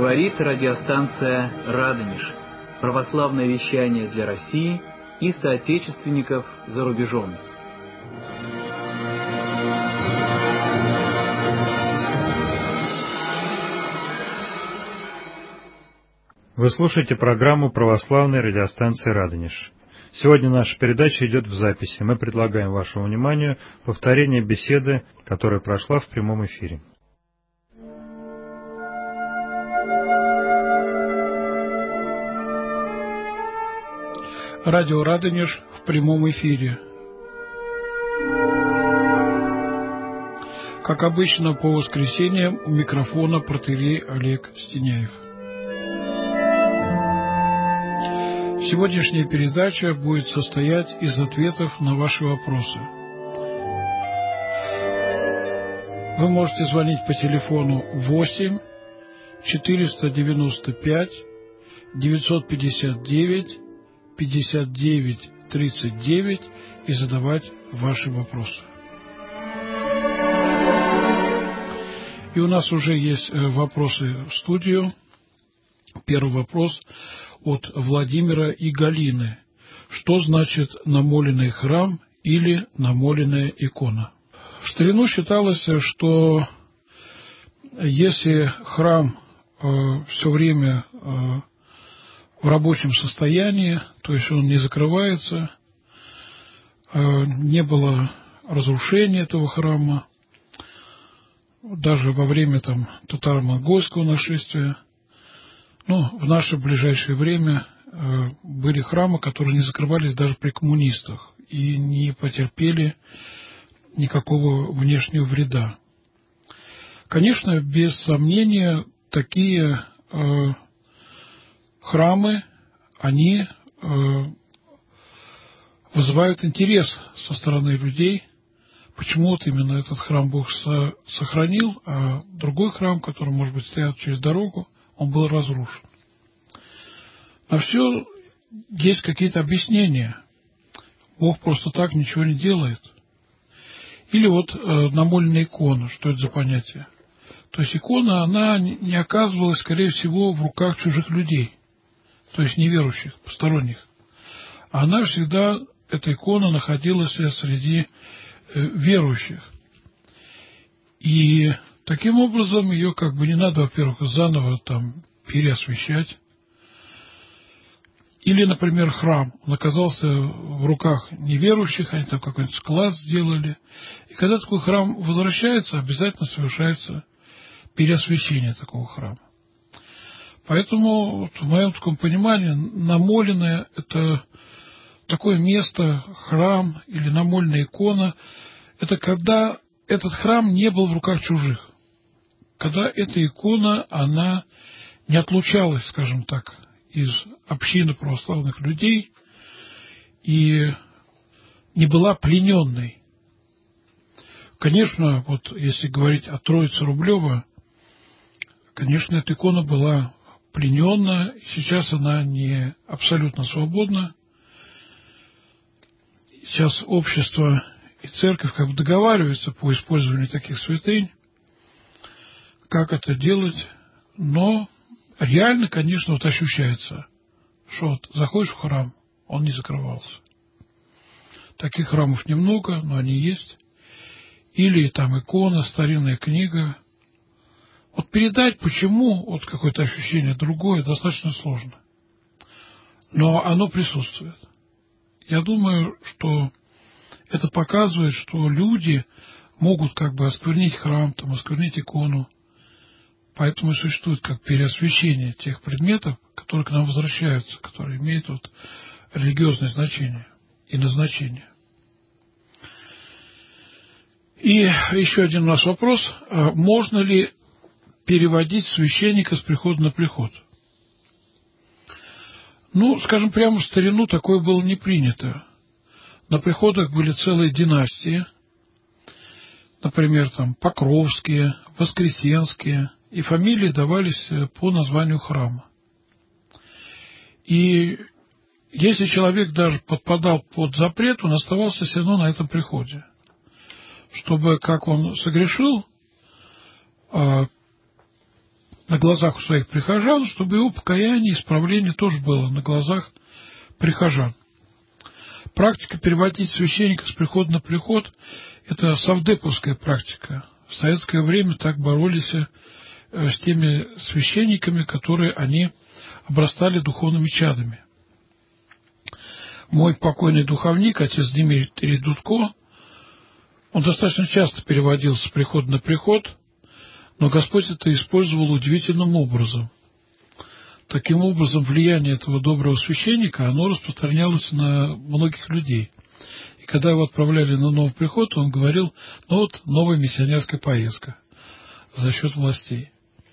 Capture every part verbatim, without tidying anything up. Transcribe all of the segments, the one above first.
Говорит радиостанция «Радонеж». Православное вещание для России и соотечественников за рубежом. Вы слушаете программу православной радиостанции «Радонеж». Сегодня наша передача идет в записи. Мы предлагаем вашему вниманию повторение беседы, которая прошла в прямом эфире. Радио «Радонеж» в прямом эфире. Как обычно, по воскресеньям у микрофона протоиерей Олег Стеняев. Сегодняшняя передача будет состоять из ответов на ваши вопросы. Вы можете звонить по телефону восемь четыреста девяносто пять девятьсот пятьдесят девять пятьдесят девять тридцать девять и задавать ваши вопросы. И у нас уже есть вопросы в студию. Первый вопрос от Владимира и Галины. Что значит намоленный храм или намоленная икона? В старину считалось, что если храм э, все время э, в рабочем состоянии, то есть он не закрывается, э, не было разрушения этого храма, даже во время там татаро-монгольского нашествия. Ну, в наше ближайшее время э, были храмы, которые не закрывались даже при коммунистах и не потерпели никакого внешнего вреда. Конечно, без сомнения, такие э, храмы, они э, вызывают интерес со стороны людей. Почему вот именно этот храм Бог со- сохранил, а другой храм, который, может быть, стоял через дорогу, он был разрушен. На все есть какие-то объяснения. Бог просто так ничего не делает. Или вот э, намоленная икона. Что это за понятие? То есть икона, она не оказывалась, скорее всего, в руках чужих людей. То есть неверующих, посторонних. Она всегда, эта икона, находилась среди э, верующих. И таким образом ее как бы не надо, во-первых, заново там переосвящать. Или, например, храм. Он оказался в руках неверующих, они там какой-нибудь склад сделали. И когда такой храм возвращается, обязательно совершается переосвящение такого храма. Поэтому, вот, в моем таком понимании, намоленное – это такое место, храм или намоленная икона – это когда этот храм не был в руках чужих. Когда эта икона, она не отлучалась, скажем так, из общины православных людей и не была плененной. Конечно, вот если говорить о Троице Рублева, конечно, эта икона была пленена, сейчас она не абсолютно свободна. Сейчас общество и церковь как бы договариваются по использованию таких святынь, как это делать, но реально, конечно, вот ощущается, что вот заходишь в храм, он не закрывался. Таких храмов немного, но они есть. Или там икона, старинная книга. Вот передать, почему вот какое-то ощущение другое, достаточно сложно. Но оно присутствует. Я думаю, что это показывает, что люди могут как бы осквернить храм, там, осквернить икону. Поэтому и существует как переосвящение тех предметов, которые к нам возвращаются, которые имеют вот религиозное значение и назначение. И еще один у нас вопрос. Можно ли переводить священника с прихода на приход? Ну, скажем прямо, в старину такое было не принято. На приходах были целые династии. Например, там Покровские, Воскресенские. И фамилии давались по названию храма. И если человек даже подпадал под запрет, он оставался все равно на этом приходе. Чтобы, как он согрешил, на глазах у своих прихожан, чтобы его покаяние и исправление тоже было на глазах прихожан. Практика переводить священника с прихода на приход – это совдеповская практика. В советское время так боролись с теми священниками, которые они обрастали духовными чадами. Мой покойный духовник, отец Дмитрий Дудко, он достаточно часто переводил с прихода на приход, но Господь это использовал удивительным образом. Таким образом, влияние этого доброго священника, оно распространялось на многих людей. И когда его отправляли на новый приход, он говорил, ну вот, новая миссионерская поездка за счет властей.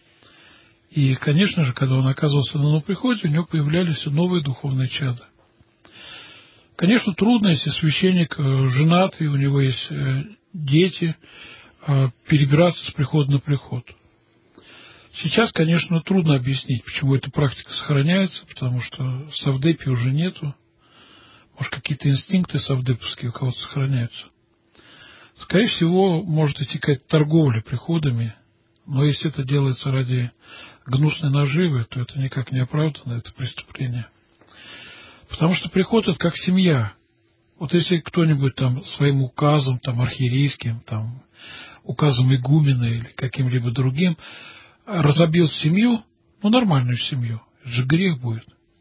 И, конечно же, когда он оказывался на новом приходе, у него появлялись новые духовные чада. Конечно, трудно, если священник женат, и у него есть дети, перебираться с прихода на приход. Сейчас, конечно, трудно объяснить, почему эта практика сохраняется, потому что совдепи уже нету. Может, какие-то инстинкты совдеповские у кого-то сохраняются. Скорее всего, может идти какая-то торговля приходами, но если это делается ради гнусной наживы, то это никак не оправдано, это преступление. Потому что приход – это как семья. Вот если кто-нибудь там своим указом, там, архиерейским, там, указом игумена или каким-либо другим разобьет семью, ну, нормальную семью, это же грех будет.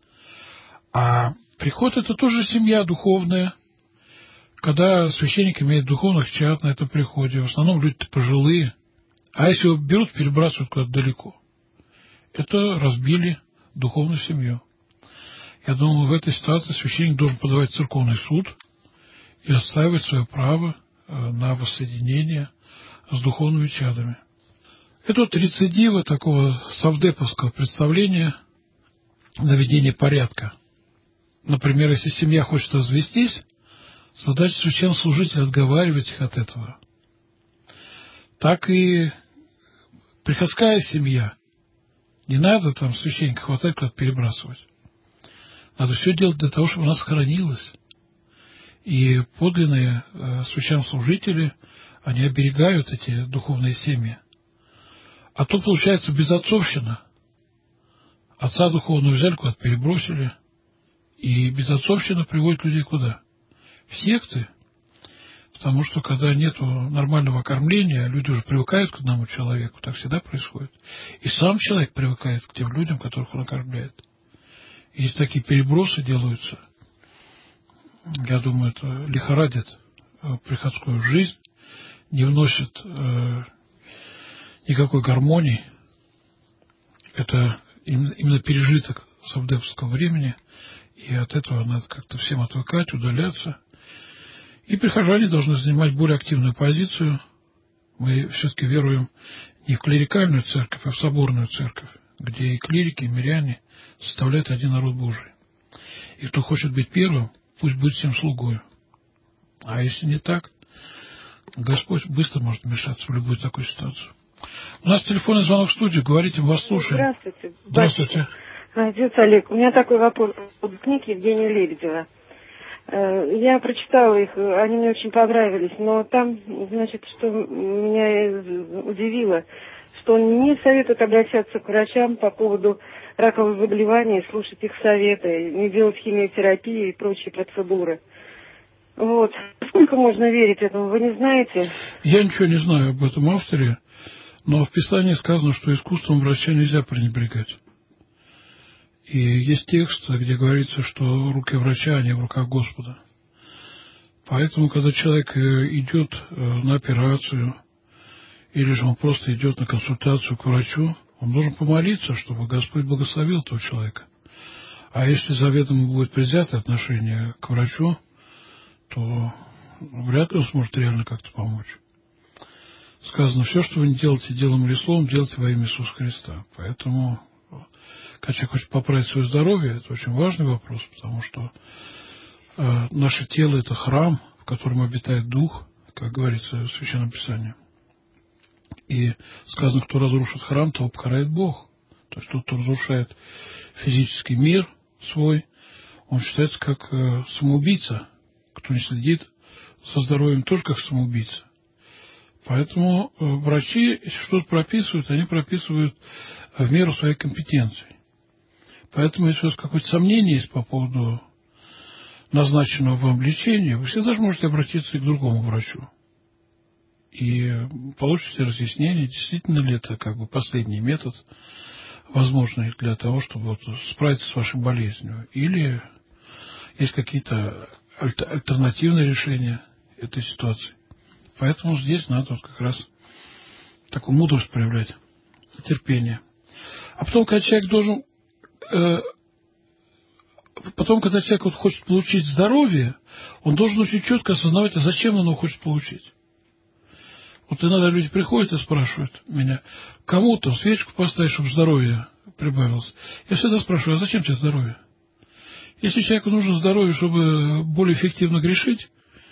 А приход – это тоже семья духовная, когда священник имеет духовных чад на этом приходе, в основном люди-то пожилые, а если его берут, перебрасывают куда-то далеко, это разбили духовную семью. Я думаю, в этой ситуации священник должен подавать в церковный суд и отстаивать свое право на воссоединение с духовными чадами. Это вот рецидивы такого совдеповского представления наведения порядка. Например, если семья хочет развестись, задача священнослужителя отговаривать их от этого. Так и приходская семья. Не надо там священника хватать, куда-то перебрасывать. Надо все делать для того, чтобы она сохранилась. И подлинные э, священнослужители, они оберегают эти духовные семьи. А то получается безотцовщина. Отца духовного взяли, куда-то перебросили. И безотцовщина приводит людей куда? В секты. Потому что когда нет нормального кормления, люди уже привыкают к одному человеку. Так всегда происходит. И сам человек привыкает к тем людям, которых он кормляет. Если такие перебросы делаются, я думаю, это лихорадит приходскую жизнь, не вносит э, никакой гармонии. Это именно, именно пережиток совдеповского времени, и от этого надо как-то всем отвыкать, удаляться. И прихожане должны занимать более активную позицию. Мы все-таки веруем не в клерикальную церковь, а в соборную церковь, где и клирики, и миряне составляют один народ Божий. И кто хочет быть первым, пусть будет всем слугою. А если не так, Господь быстро может вмешаться в любую такую ситуацию. У нас телефонный звонок в студию. Говорите, мы вас слушаем. Здравствуйте. Здравствуйте. Отец Олег, у меня такой вопрос по книге Евгения Лебедева. Я прочитала их, они мне очень понравились, но там, значит, что меня удивило, что он не советует обращаться к врачам по поводу раковых заболеваний, слушать их советы, не делать химиотерапии и прочие процедуры. Вот. Сколько можно верить этому, вы не знаете? Я ничего не знаю об этом авторе, но в Писании сказано, что искусством врача нельзя пренебрегать. И есть текст, где говорится, что руки врача, они в руках Господа. Поэтому, когда человек идет на операцию, или же он просто идет на консультацию к врачу, он должен помолиться, чтобы Господь благословил этого человека. А если заведомо будет предвзято отношение к врачу, то вряд ли он сможет реально как-то помочь. Сказано, все, что вы не делаете делом или словом, делайте во имя Иисуса Христа. Поэтому, когда человек хочет поправить свое здоровье, это очень важный вопрос, потому что э, наше тело – это храм, в котором обитает Дух, как говорится в Священном Писании. И сказано, кто разрушит храм, того покарает Бог. То есть тот, кто разрушает физический мир свой, он считается как э, самоубийца. Кто не следит за здоровьем, тоже как самоубийца. Поэтому э, врачи, если что-то прописывают, они прописывают в меру своей компетенции. Поэтому, если у вас какое-то сомнение есть по поводу назначенного вам лечения, вы всегда же можете обратиться и к другому врачу. И получите разъяснение, действительно ли это как бы последний метод, возможный для того, чтобы вот справиться с вашей болезнью. Или есть какие-то аль- альтернативные решения этой ситуации. Поэтому здесь надо вот как раз такую мудрость проявлять, терпение. А потом, когда человек должен... Э, потом, когда человек вот хочет получить здоровье, он должен очень четко осознавать, а зачем он его хочет получить. Вот иногда люди приходят и спрашивают меня, кому там свечку поставить, чтобы здоровье прибавилось. Я всегда спрашиваю, а зачем тебе здоровье? Если человеку нужно здоровье, чтобы более эффективно грешить,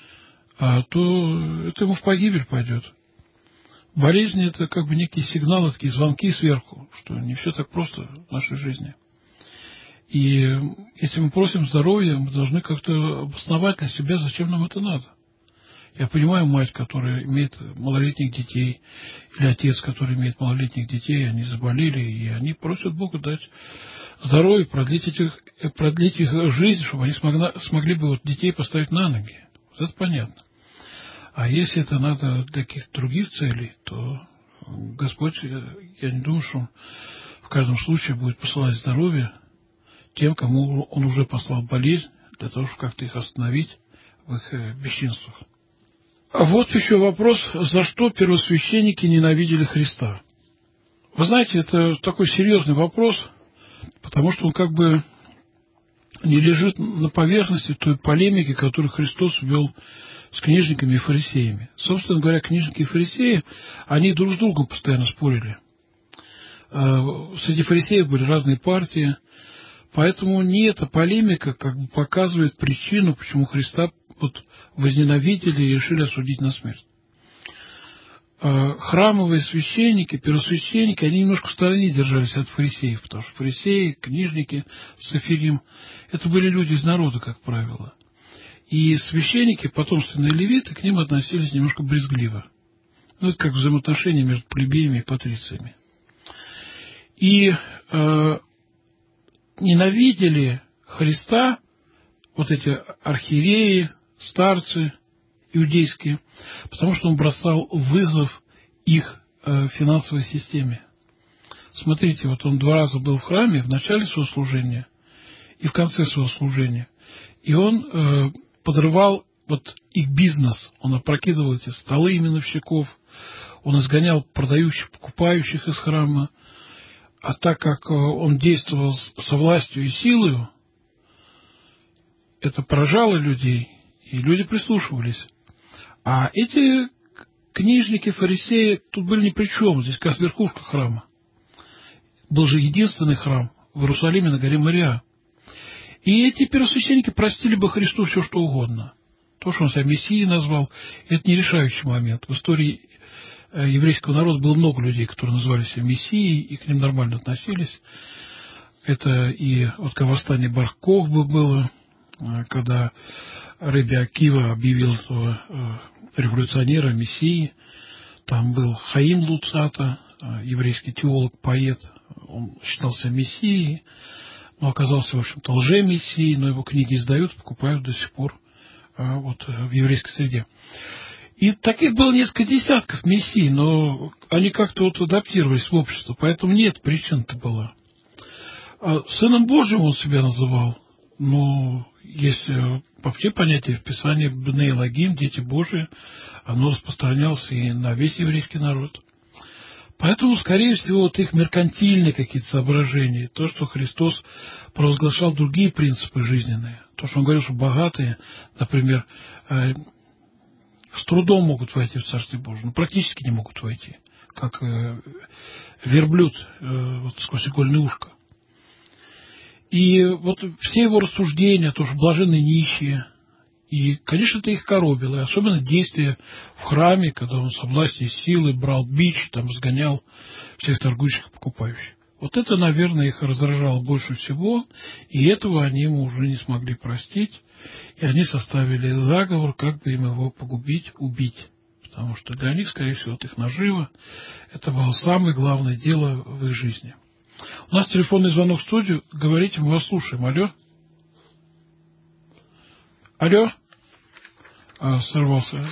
то это ему в погибель пойдет. Болезни – это как бы некие сигналы, такие звонки сверху, что не все так просто в нашей жизни. И если мы просим здоровья, мы должны как-то обосновать для себя, зачем нам это надо. Я понимаю мать, которая имеет малолетних детей, или отец, который имеет малолетних детей, они заболели, и они просят Бога дать здоровье, продлить, этих, продлить их жизнь, чтобы они смогли, смогли бы вот детей поставить на ноги. Вот это понятно. А если это надо для каких-то других целей, то Господь, я, я не думаю, что Он в каждом случае будет посылать здоровье тем, кому Он уже послал болезнь, для того, чтобы как-то их остановить в их бесчинствах. А вот еще вопрос, за что первосвященники ненавидели Христа. Вы знаете, это такой серьезный вопрос, потому что он как бы не лежит на поверхности той полемики, которую Христос вел с книжниками и фарисеями. Собственно говоря, книжники и фарисеи, они друг с другом постоянно спорили. Среди фарисеев были разные партии, поэтому не эта полемика как бы показывает причину, почему Христа вот возненавидели и решили осудить на смерть. Храмовые священники, первосвященники, они немножко в стороне держались от фарисеев, потому что фарисеи, книжники, сафирим, это были люди из народа, как правило. И священники, потомственные левиты, к ним относились немножко брезгливо. Ну, это как взаимоотношения между плебеями и патрициями. И э, ненавидели Христа вот эти архиереи, старцы иудейские, потому что он бросал вызов их э, финансовой системе. Смотрите, вот он два раза был в храме в начале своего служения и в конце своего служения. И он э, подрывал вот их бизнес. Он опрокидывал эти столы именовщиков, он изгонял продающих, покупающих из храма. А так как он действовал со властью и силой, это поражало людей, и люди прислушивались. А эти книжники, фарисеи тут были ни при чем. Здесь как раз верхушка храма. Был же единственный храм в Иерусалиме на горе Мориа. И эти первосвященники простили бы Христу все, что угодно. То, что он себя Мессией назвал, это не решающий момент. В истории еврейского народа было много людей, которые называли себя Мессией, и к ним нормально относились. Это и вот как восстание Бар-Кохбы было, когда Ребби Акива объявил этого революционера, мессии. Там был Хаим Луцата, еврейский теолог, поэт. Он считался мессией, но оказался, в общем-то, лже-мессией, но его книги издают, покупают до сих пор вот, в еврейской среде. И таких было несколько десятков мессий, но они как-то вот адаптировались в общество, поэтому нет, причина-то была. Сыном Божьим он себя называл. Но есть вообще понятие в Писании Бней Элогим, дети Божии, оно распространялось и на весь еврейский народ. Поэтому, скорее всего, вот их меркантильные какие-то соображения, то, что Христос провозглашал другие принципы жизненные, то, что он говорил, что богатые, например, с трудом могут войти в Царствие Божие, но практически не могут войти, как верблюд вот, сквозь игольное ушко. И вот все его рассуждения, тоже блаженные нищие, и, конечно, это их коробило, и особенно действия в храме, когда он со властью и силой брал бич, там сгонял всех торгующих и покупающих. Вот это, наверное, их раздражало больше всего, и этого они ему уже не смогли простить, и они составили заговор, как бы им его погубить, убить. Потому что для них, скорее всего, вот их нажива, это было самое главное дело в их жизни. У нас телефонный звонок в студию. Говорите, мы вас слушаем. Алло? Алло? А, сорвался.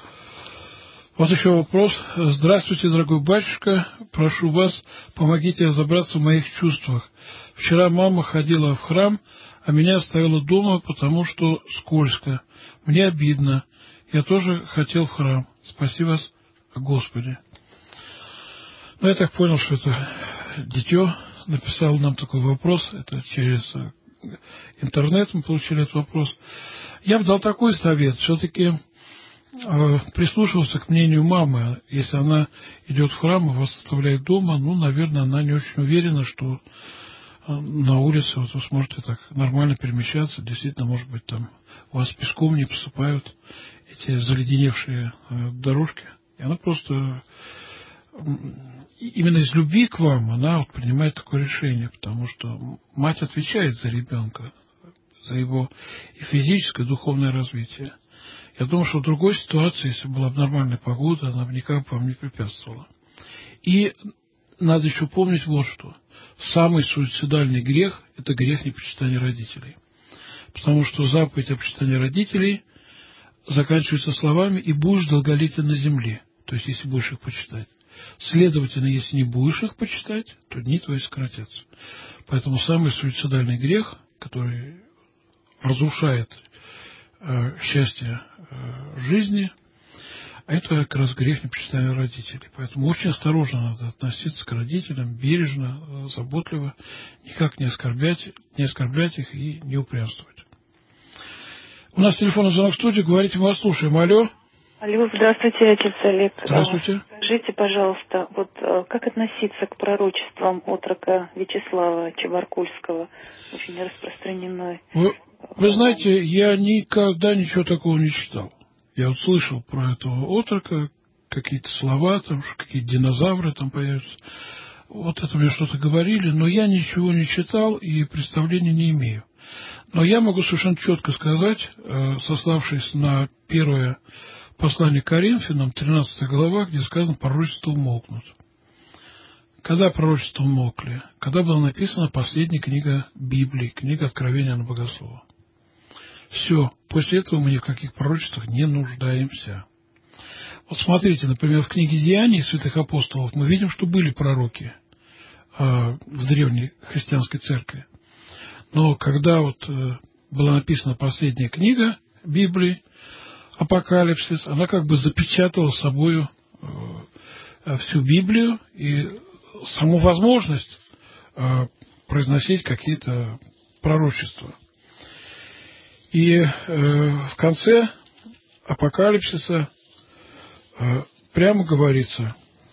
Вот еще вопрос. Здравствуйте, дорогой батюшка. Прошу вас, помогите разобраться в моих чувствах. Вчера мама ходила в храм, а меня оставила дома, потому что скользко. Мне обидно. Я тоже хотел в храм. Спаси вас, Господи. Ну, я так понял, что это дитё написал нам такой вопрос. Это через интернет мы получили этот вопрос. Я бы дал такой совет. Все-таки прислушиваться к мнению мамы. Если она идет в храм и вас оставляет дома, ну, наверное, она не очень уверена, что на улице вот вы сможете так нормально перемещаться. Действительно, может быть, там вас песком не посыпают эти заледеневшие дорожки. И она просто именно из любви к вам она вот принимает такое решение, потому что мать отвечает за ребенка, за его и физическое, и духовное развитие. Я думаю, что в другой ситуации, если была бы нормальная погода, она бы никак бы вам не препятствовала. И надо еще помнить вот что. Самый суицидальный грех – это грех непочитания родителей. Потому что заповедь о почитании родителей заканчивается словами «и будешь долголетен на земле». То есть, если будешь их почитать. Следовательно, если не будешь их почитать, то дни твои сократятся. Поэтому самый суицидальный грех, который разрушает э, счастье э, жизни, это как раз грех непочитания родителей. Поэтому очень осторожно надо относиться к родителям, бережно, заботливо, никак не оскорблять, не оскорблять их и не упрямствовать. У нас телефонный звонок в студии, говорите, мы вас слушаем. Алло. Алло, здравствуйте, отец Олег. Здравствуйте. Скажите, пожалуйста, вот как относиться к пророчествам отрока Вячеслава Чебаркульского, очень распространенной? Вы, вы знаете, я никогда ничего такого не читал. Я вот слышал про этого отрока, какие-то слова, там, какие-то динозавры там появятся. Вот это мне что-то говорили, но я ничего не читал и представления не имею. Но я могу совершенно четко сказать, сославшись на первое послание к Коринфянам, тринадцатая глава, где сказано «пророчества умолкнут». Когда пророчества умолкли? Когда была написана последняя книга Библии, книга Откровения Иоанна Богослова. Все, после этого мы ни в каких пророчествах не нуждаемся. Вот смотрите, например, в книге Деяний святых апостолов мы видим, что были пророки э, в древней христианской церкви. Но когда вот э, была написана последняя книга Библии, Апокалипсис, она как бы запечатала собою э, всю Библию и саму возможность э, произносить какие-то пророчества. И э, в конце Апокалипсиса э, прямо говорится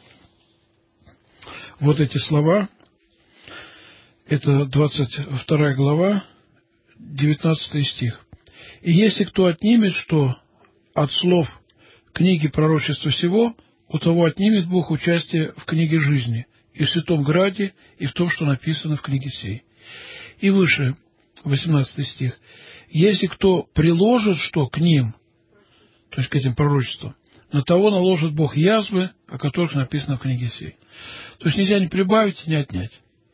вот эти слова. Это двадцать вторая глава, девятнадцатый стих. «И если кто отнимет что от слов книги пророчества сего, у того отнимет Бог участие в книге жизни, и в Святом Граде, и в том, что написано в книге сей». И выше, восемнадцатый стих. «Если кто приложит что к ним», то есть к этим пророчествам, на того наложит Бог язвы, о которых написано в книге сей. То есть нельзя ни прибавить, ни отнять.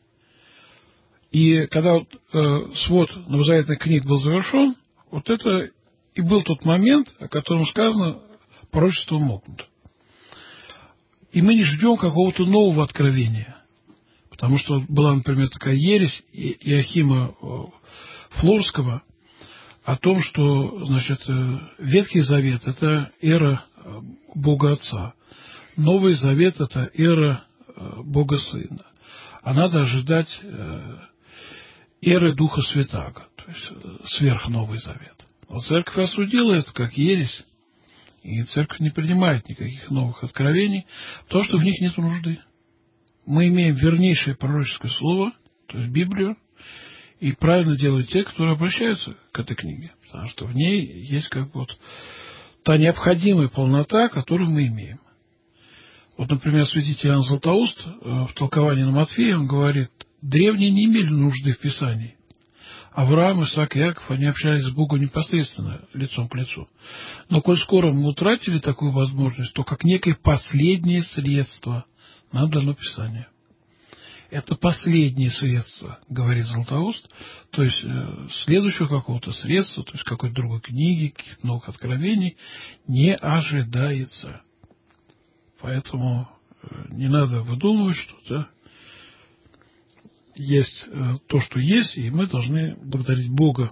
И когда вот, э, свод новозаветных книг был завершен, вот это и был тот момент, о котором сказано, пророчество умолкнут. И мы не ждем какого-то нового откровения. Потому что была, например, такая ересь Иоахима Флорского о том, что, значит, Ветхий Завет – это эра Бога Отца, Новый Завет – это эра Бога Сына. А надо ожидать эры Духа Святаго, то есть сверхновый Завет. Но церковь осудила это как ересь, и церковь не принимает никаких новых откровений, потому что в них нет нужды. Мы имеем вернейшее пророческое слово, то есть Библию, и правильно делают те, которые обращаются к этой книге, потому что в ней есть как бы вот та необходимая полнота, которую мы имеем. Вот, например, святитель Иоанн Златоуст в толковании на Матфея, он говорит, древние не имели нужды в Писании. Авраам, Исаак и Иаков, они общались с Богом непосредственно, лицом к лицу. Но коль скоро мы утратили такую возможность, то как некое последнее средство нам дано Писание. это последнее средство, говорит Златоуст, то есть э, следующего какого-то средства, то есть какой-то другой книги, каких-то новых откровений не ожидается. Поэтому э, не надо выдумывать что-то. Есть э, то, что есть, и мы должны благодарить Бога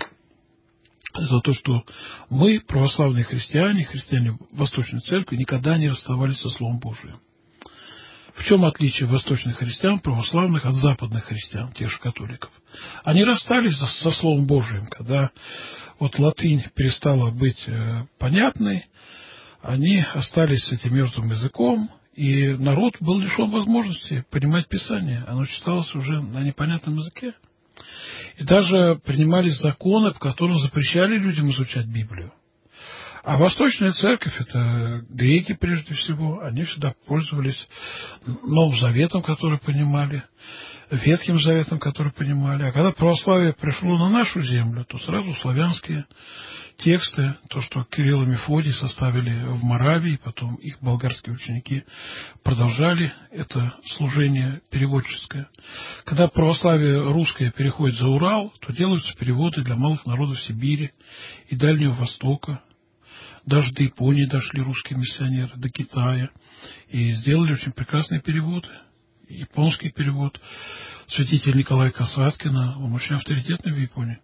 за то, что мы, православные христиане, христиане Восточной Церкви, никогда не расставались со Словом Божиим. В чем отличие восточных христиан, православных, от западных христиан, тех же католиков? Они расстались со Словом Божиим, когда вот латынь перестала быть э, понятной, они остались с этим мертвым языком, и народ был лишен возможности понимать Писание. Оно читалось уже на непонятном языке. И даже принимались законы, по которым запрещали людям изучать Библию. А Восточная Церковь, это греки прежде всего, они всегда пользовались Новым Заветом, который понимали, Ветхим Заветом, который понимали. А когда православие пришло на нашу землю, то сразу славянские тексты, то, что Кирилл и Мефодий составили в Моравии, потом их болгарские ученики продолжали это служение переводческое. Когда православие русское переходит за Урал, то делаются переводы для малых народов Сибири и Дальнего Востока. Даже до Японии дошли русские миссионеры, до Китая. И сделали очень прекрасные переводы. Японский перевод. Святитель Николай Касаткина, он очень авторитетный в Японии.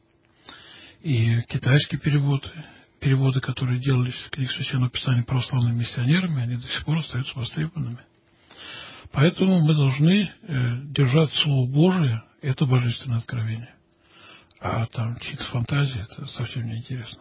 И китайский перевод, переводы, которые делались книг Священного Писания православными миссионерами, они до сих пор остаются востребованными. Поэтому мы должны э, держать Слово Божие, это божественное откровение. А там чьи-то фантазии, это совсем неинтересно.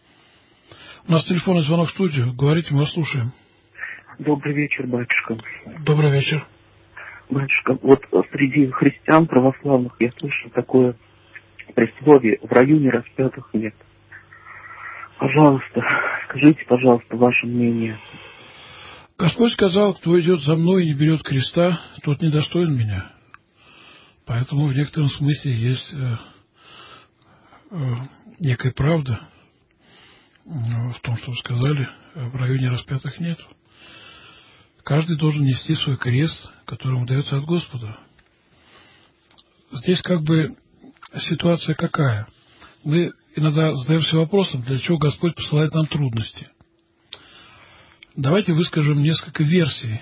У нас телефонный звонок в студию. Говорите, мы вас слушаем. Добрый вечер, батюшка. Добрый вечер. Батюшка, вот среди христиан православных я слышал такое присловие: в районе распятых нет. Пожалуйста, скажите, пожалуйста, ваше мнение. Господь сказал: кто идет за мной и не берет креста, тот недостоин меня. Поэтому в некотором смысле есть э, э, некая правда в том, что вы сказали, в районе распятых нет. Каждый должен нести свой крест, который ему дается от Господа. Здесь как бы ситуация какая? Мы иногда задаемся вопросом, для чего Господь посылает нам трудности. Давайте выскажем несколько версий.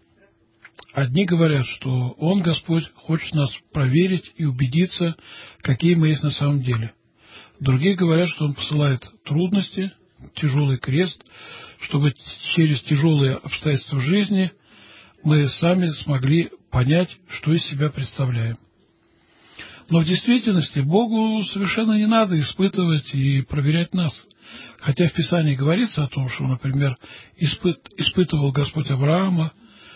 Одни говорят, что Он, Господь, хочет нас проверить и убедиться, какие мы есть на самом деле. Другие говорят, что Он посылает трудности, тяжелый крест, чтобы через тяжелые обстоятельства жизни мы сами смогли понять, что из себя представляем. Но в действительности Богу совершенно не надо испытывать и проверять нас. Хотя в Писании говорится о том, что, например, испыт, испытывал Господь Авраама,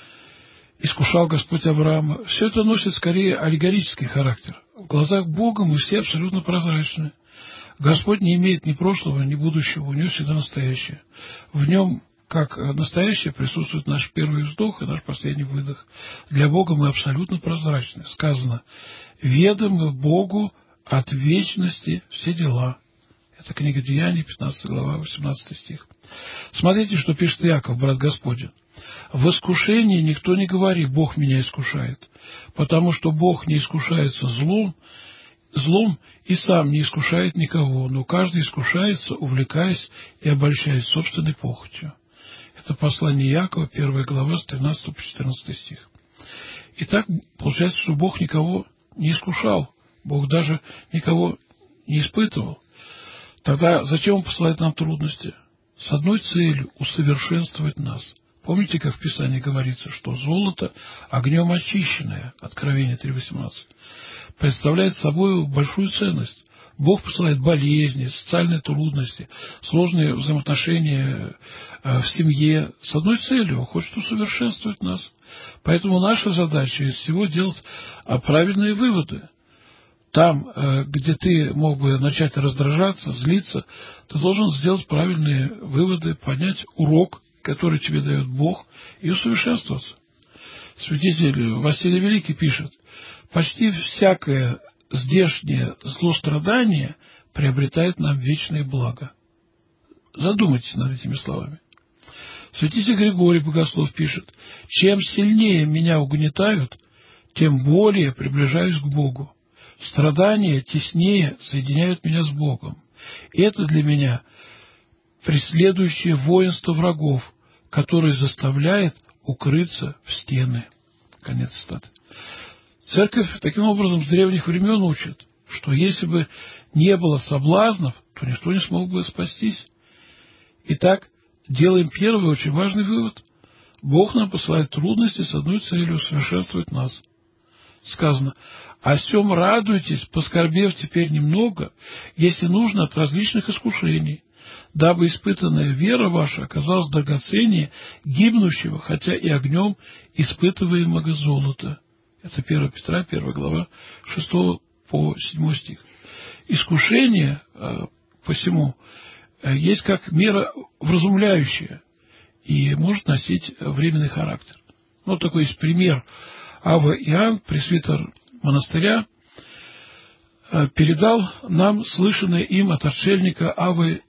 искушал Господь Авраама. Все это носит скорее аллегорический характер. В глазах Бога мы все абсолютно прозрачны. Господь не имеет ни прошлого, ни будущего, у Него всегда настоящее. В Нем, как настоящее, присутствует наш первый вздох и наш последний выдох. Для Бога мы абсолютно прозрачны. Сказано: ведомы Богу от вечности все дела. Это книга Деяний, пятнадцатая глава, восемнадцатый стих. Смотрите, что пишет Иаков, брат Господень. В искушении никто не говорит: Бог меня искушает, потому что Бог не искушается злом, злом и сам не искушает никого, но каждый искушается, увлекаясь и обольщаясь собственной похотью. Это послание Иакова, первая глава, с тринадцатого по четырнадцатый стих. Итак, получается, что Бог никого не искушал, Бог даже никого не испытывал. Тогда зачем Он посылает нам трудности? С одной целью – усовершенствовать нас. Помните, как в Писании говорится, что золото, огнем очищенное, Откровение три восемнадцать, представляет собой большую ценность. Бог посылает болезни, социальные трудности, сложные взаимоотношения в семье с одной целью. Он хочет усовершенствовать нас. Поэтому наша задача из всего делать правильные выводы. Там, где ты мог бы начать раздражаться, злиться, ты должен сделать правильные выводы, понять урок, который тебе дает Бог, и усовершенствоваться. Святитель Василий Великий пишет: почти всякое здешнее злострадание приобретает нам вечное благо. Задумайтесь над этими словами. Святитель Григорий Богослов пишет: чем сильнее меня угнетают, тем более приближаюсь к Богу. Страдания теснее соединяют меня с Богом. Это для меня преследующее воинство врагов, которое заставляет укрыться в стены. Конец цитаты. Церковь таким образом с древних времен учит, что если бы не было соблазнов, то никто не смог бы спастись. Итак, делаем первый очень важный вывод. Бог нам посылает трудности с одной целью — совершенствовать нас. Сказано: «О сем радуйтесь, поскорбев теперь немного, если нужно, от различных искушений, дабы испытанная вера ваша оказалась драгоценнее гибнущего, хотя и огнем испытываемого золота». Это первое Петра, первая глава, шестого по седьмой стих. Искушение, посему, есть как мера вразумляющая и может носить временный характер. Вот такой есть пример. Ава Иоанн, пресвитер монастыря, передал нам слышанное им от отшельника Авы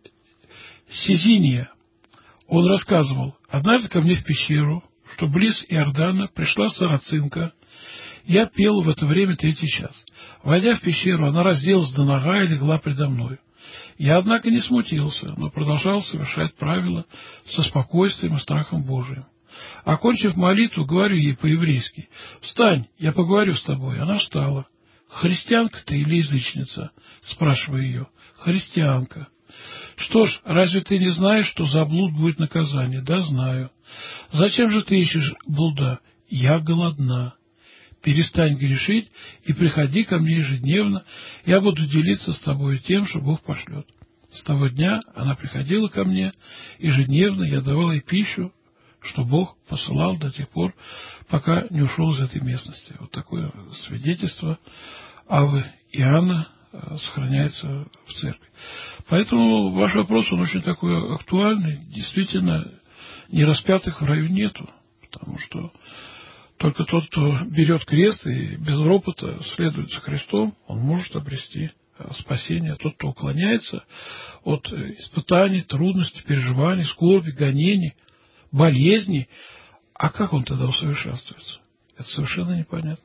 Сизиния. Он рассказывал: однажды ко мне в пещеру, что близ Иордана, пришла сарацинка. Я пел в это время третий час. Войдя в пещеру, она разделась до нога и легла предо мною. Я, однако, не смутился, но продолжал совершать правила со спокойствием и страхом Божиим. Окончив молитву, говорю ей по-еврейски: «Встань, я поговорю с тобой». Она встала. «Христианка ты или язычница?» Спрашиваю ее. «Христианка». «Что ж, разве ты не знаешь, что за блуд будет наказание?» «Да, знаю». «Зачем же ты ищешь блуда?» «Я голодна». «Перестань грешить и приходи ко мне ежедневно, я буду делиться с тобой тем, что Бог пошлет». С того дня она приходила ко мне, ежедневно я давал ей пищу, что Бог посылал до тех пор, пока не ушел из этой местности. Вот такое свидетельство Авы Иоанна сохраняется в церкви. Поэтому ваш вопрос, он очень такой актуальный. Действительно, нераспятых в раю нету, потому что только тот, кто берет крест и без ропота следует за Христом, он может обрести спасение. Тот, кто уклоняется от испытаний, трудностей, переживаний, скорби, гонений, болезней, а как он тогда усовершенствуется? Это совершенно непонятно.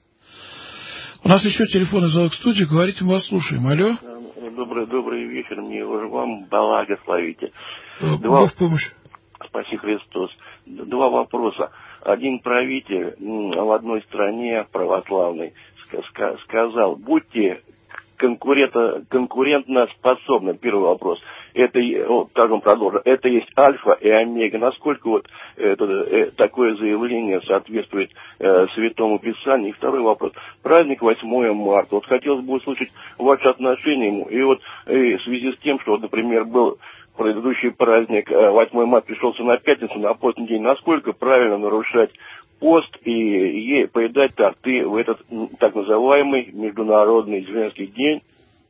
У нас еще телефонный звонок в студии. Говорите, мы вас слушаем. Алло. Добрый, добрый вечер. Мне уже вам благословите. Два... Бог в помощь. Спаси Христос. Два вопроса. Один правитель в одной стране православной сказал: будьте конкурента, конкурентно способны. Первый вопрос. Это, вот, так он продолжил, это есть альфа и омега. Насколько вот это, э, такое заявление соответствует э, Святому Писанию? И второй вопрос. Праздник восьмое марта. Вот хотелось бы услышать ваше отношение ему. И вот э, в связи с тем, что, вот, например, был предыдущий праздник, э, восьмое марта пришелся на пятницу, на постный день, насколько правильно нарушать пост и, и поедать торты в этот так называемый Международный женский день?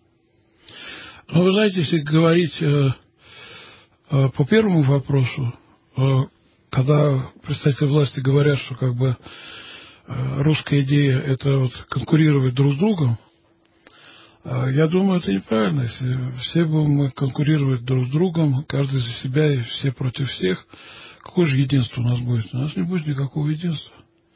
Ну, вы знаете, если говорить э, э, по первому вопросу, э, когда представители власти говорят, что как бы э, русская идея — это вот конкурировать друг с другом, э, я думаю, это неправильно. Если все будем мы конкурировать друг с другом, каждый за себя и все против всех, какое же единство у нас будет? У нас не будет никакого единства.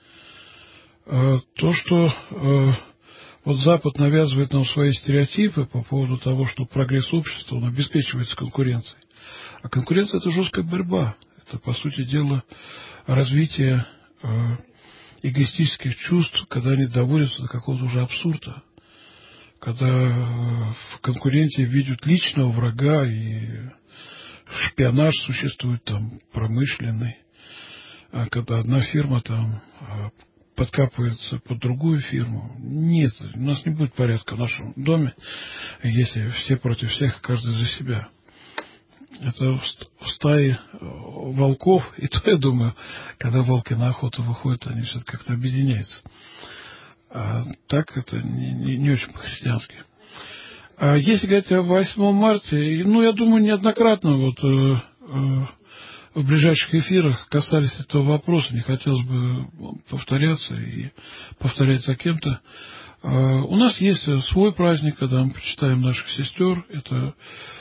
Э, то, что... Э, Вот Запад навязывает нам свои стереотипы по поводу того, что прогресс общества, он обеспечивается конкуренцией. А конкуренция — это жесткая борьба. Это, по сути дела, развитие э, эгоистических чувств, когда они доводятся до какого-то уже абсурда. Когда э, в конкуренте видят личного врага, и шпионаж существует там промышленный. А когда одна фирма там... Э, подкапывается под другую фирму. Нет, у нас не будет порядка в нашем доме, если все против всех, каждый за себя. Это в стае волков, и то, я думаю, когда волки на охоту выходят, они все-таки как-то объединяются. А так это не, не, не очень по-христиански. А если говорить о восьмом марта, ну, я думаю, неоднократно вот... Э, э, в ближайших эфирах касались этого вопроса, не хотелось бы повторяться и повторять за кем-то. У нас есть свой праздник, когда мы почитаем наших сестер. Это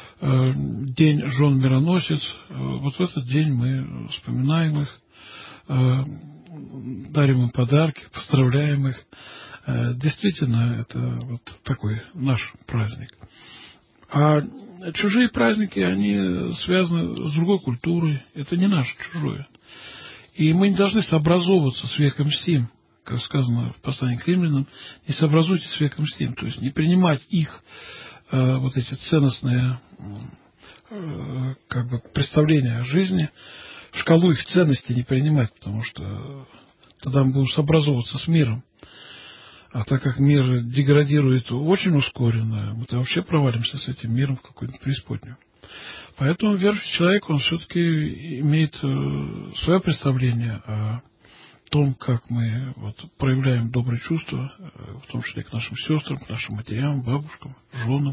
День жен мироносец. Вот в этот день мы вспоминаем их. дарим им подарки, поздравляем их. Действительно, это вот такой наш праздник. А чужие праздники, они связаны с другой культурой. Это не наше чужое. И мы не должны сообразовываться с веком сим, как сказано в послании к римлянам, не сообразуйтесь с веком сим, то есть не принимать их э, вот эти ценностные э, как бы представления о жизни, шкалу их ценностей не принимать, потому что тогда мы будем сообразовываться с миром. А так как мир деградирует очень ускоренно, мы вообще провалимся с этим миром в какую-то преисподнюю. Поэтому верующий человек, он все-таки имеет свое представление о том, как мы вот проявляем добрые чувства, в том числе к нашим сестрам, к нашим матерям, бабушкам, женам.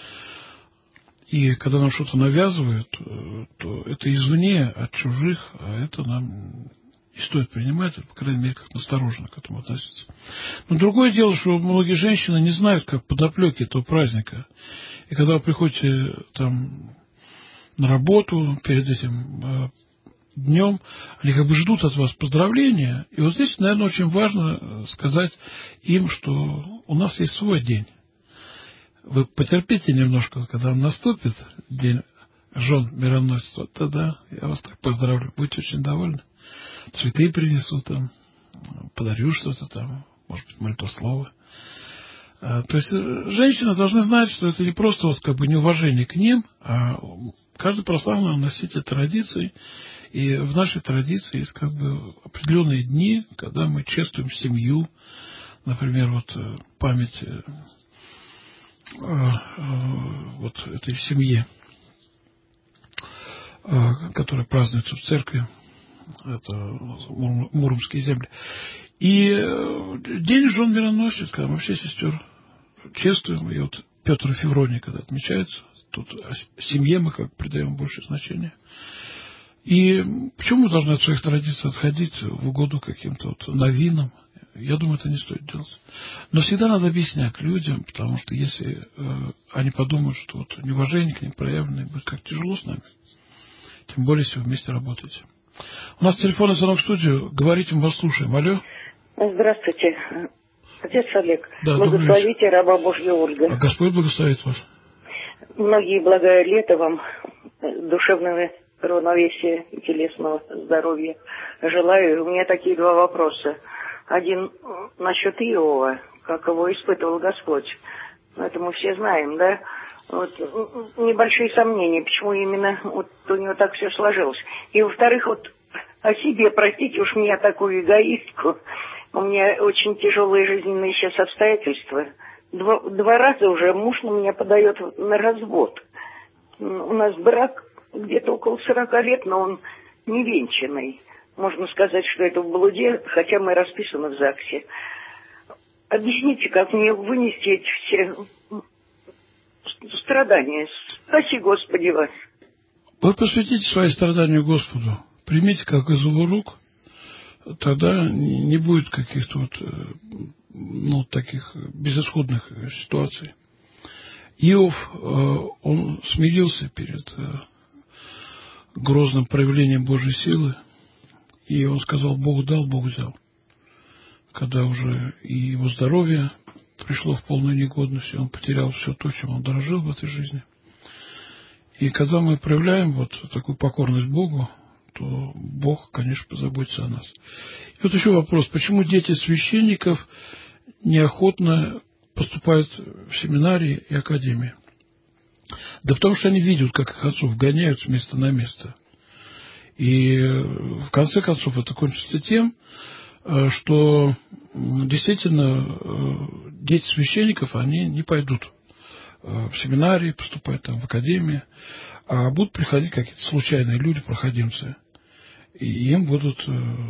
И когда нам что-то навязывают, то это извне, от чужих, а это нам не стоит принимать, по крайней мере, как настороженно к этому относиться. Но другое дело, что многие женщины не знают, как подоплеки этого праздника. И когда вы приходите там на работу перед этим э, днем, они как бы ждут от вас поздравления. И вот здесь, наверное, очень важно сказать им, что у нас есть свой день. Вы потерпите немножко, когда он наступит, день жен мироносец, вот тогда я вас так поздравлю. Будете очень довольны. Цветы принесу там, подарю что-то там, может быть, мальтослово. А, то есть женщины должны знать, что это не просто вот как бы неуважение к ним, а каждый православный носитель традиций. И в нашей традиции есть как бы определенные дни, когда мы чествуем семью. Например, вот память вот этой семьи, которая празднуется в церкви. Это Муромские земли. И день жен мироносец, когда мы все сестер чествуем. И вот Петр и Феврония, когда отмечается, тут семье мы как придаем больше значения. И почему мы должны от своих традиций отходить в угоду каким-то вот новинам? Я думаю, это не стоит делать. Но всегда надо объяснять людям, потому что если э, они подумают, что вот неуважение к ним проявленное, будет как тяжело с нами. Тем более, если вы вместе работаете. У нас телефонный звонок в студию. Говорите, мы вас слушаем. Алло. Здравствуйте. Отец Олег. Да, благословите раба Божья Ольга. А Господь благословит вас. Многие благое лето вам, душевного равновесия и телесного здоровья желаю. У меня такие два вопроса. Один насчет Иова, как его испытывал Господь. Это мы все знаем, да? Вот, небольшие сомнения, почему именно вот у него так все сложилось. И, во-вторых, вот о себе, простите уж меня такую эгоистку, у меня очень тяжелые жизненные сейчас обстоятельства. Два, два раза уже муж на меня подает на развод. У нас брак где-то около сорока лет, но он невенчанный. Можно сказать, что это в блуде, хотя мы расписаны в ЗАГСе. Объясните, как мне вынести эти все страдания. Спаси, Господи, вас. Вы посвятите свои страдания Господу. Примите, как из его рук. Тогда не будет каких-то вот, ну, таких безысходных ситуаций. Иов, он смирился перед грозным проявлением Божьей силы. И он сказал, Бог дал, Бог взял. Когда уже и его здоровье пришло в полную негодность, и он потерял все то, чем он дорожил в этой жизни. И когда мы проявляем вот такую покорность Богу, то Бог, конечно, позаботится о нас. И вот еще вопрос, почему дети священников неохотно поступают в семинарии и академии? Да потому что они видят, как их отцов гоняют с места на место. И в конце концов это кончится тем, что действительно дети священников, они не пойдут в семинарии, поступать там в академии, а будут приходить какие-то случайные люди, проходимцы. И им будут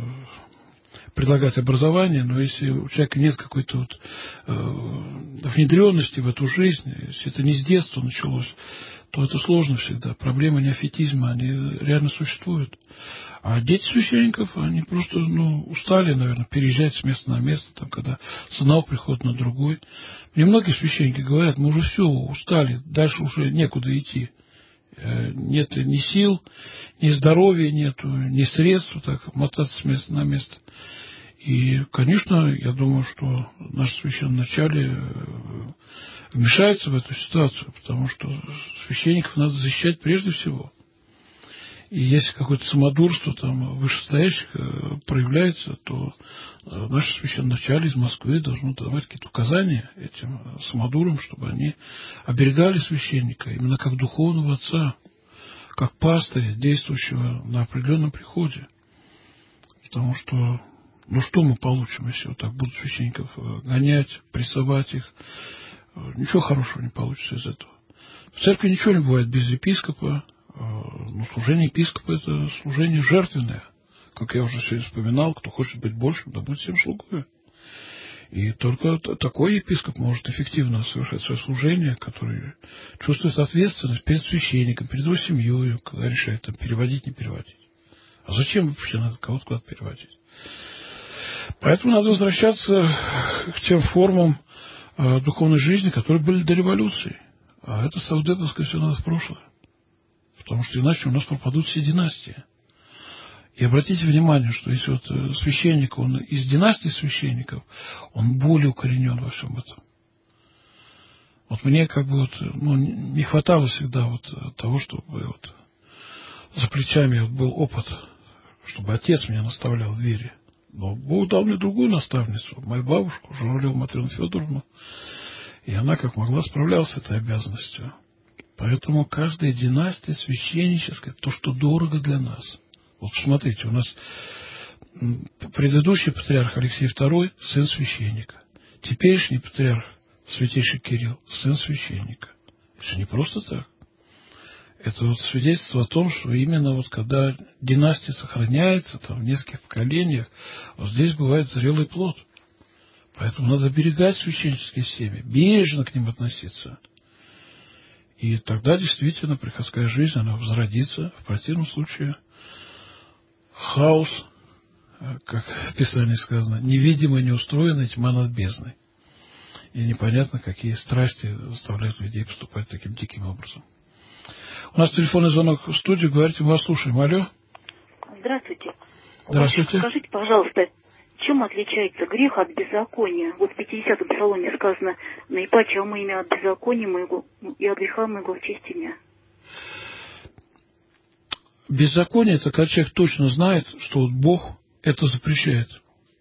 предлагать образование, но если у человека нет какой-то вот внедренности в эту жизнь, если это не с детства началось, то это сложно всегда. Проблемы неофитизма, они реально существуют. А дети священников, они просто ну, устали, наверное, переезжать с места на место, там, когда с одного приходит на другой. Мне многие священники говорят, мы уже все, устали, дальше уже некуда идти. Нет ни сил, ни здоровья нету, ни средств, так, мотаться с места на место. И, конечно, я думаю, что наше священноначалие вмешается в эту ситуацию, потому что священников надо защищать прежде всего. И если какое-то самодурство там вышестоящих проявляется, то наше священноначалие из Москвы должно давать какие-то указания этим самодурам, чтобы они оберегали священника именно как духовного отца, как пастыря, действующего на определенном приходе. Потому что, ну что мы получим, если вот так будут священников гонять, прессовать их? Ничего хорошего не получится из этого. В церкви ничего не бывает без епископа. Но служение епископа – это служение жертвенное. Как я уже сегодня вспоминал, кто хочет быть большим, да будет всем слугой. И только такой епископ может эффективно совершать свое служение, который чувствует ответственность перед священником, перед его семьей, когда решает там, переводить, не переводить. А зачем вообще надо кого-то куда-то переводить? Поэтому надо возвращаться к тем формам э, духовной жизни, которые были до революции. А это саудеповское все надо в прошлое. Потому что иначе у нас пропадут все династии. И обратите внимание, что если вот священник, он из династии священников, он более укоренен во всем этом. Вот мне как бы вот, ну, не хватало всегда вот того, чтобы вот за плечами вот был опыт, чтобы отец меня наставлял в вере. Но Бог дал мне другую наставницу, мою бабушку, Журавлеву Матрёну Федоровну, и она как могла справлялась с этой обязанностью. Поэтому каждая династия священническая, то, что дорого для нас. Вот смотрите, у нас предыдущий патриарх Алексей второй, сын священника. Теперешний патриарх, святейший Кирилл, сын священника. Это же не просто так. Это вот свидетельство о том, что именно вот когда династия сохраняется там, в нескольких поколениях, вот здесь бывает зрелый плод. Поэтому надо оберегать священнические семьи, бережно к ним относиться. И тогда действительно приходская жизнь, она возродится. В противном случае хаос, как в Писании сказано, невидимый, неустроенный, тьма над бездной. И непонятно, какие страсти заставляют людей поступать таким диким образом. У нас телефонный звонок в студию, говорите, мы вас слушаем. Алло. Здравствуйте. Здравствуйте. Скажите, пожалуйста, чем отличается грех от беззакония? Вот в пятидесятом псаломе сказано: наипаче мы имя от беззакония моего и от греха моего в честь имя. Беззаконие – это когда человек точно знает, что вот Бог это запрещает.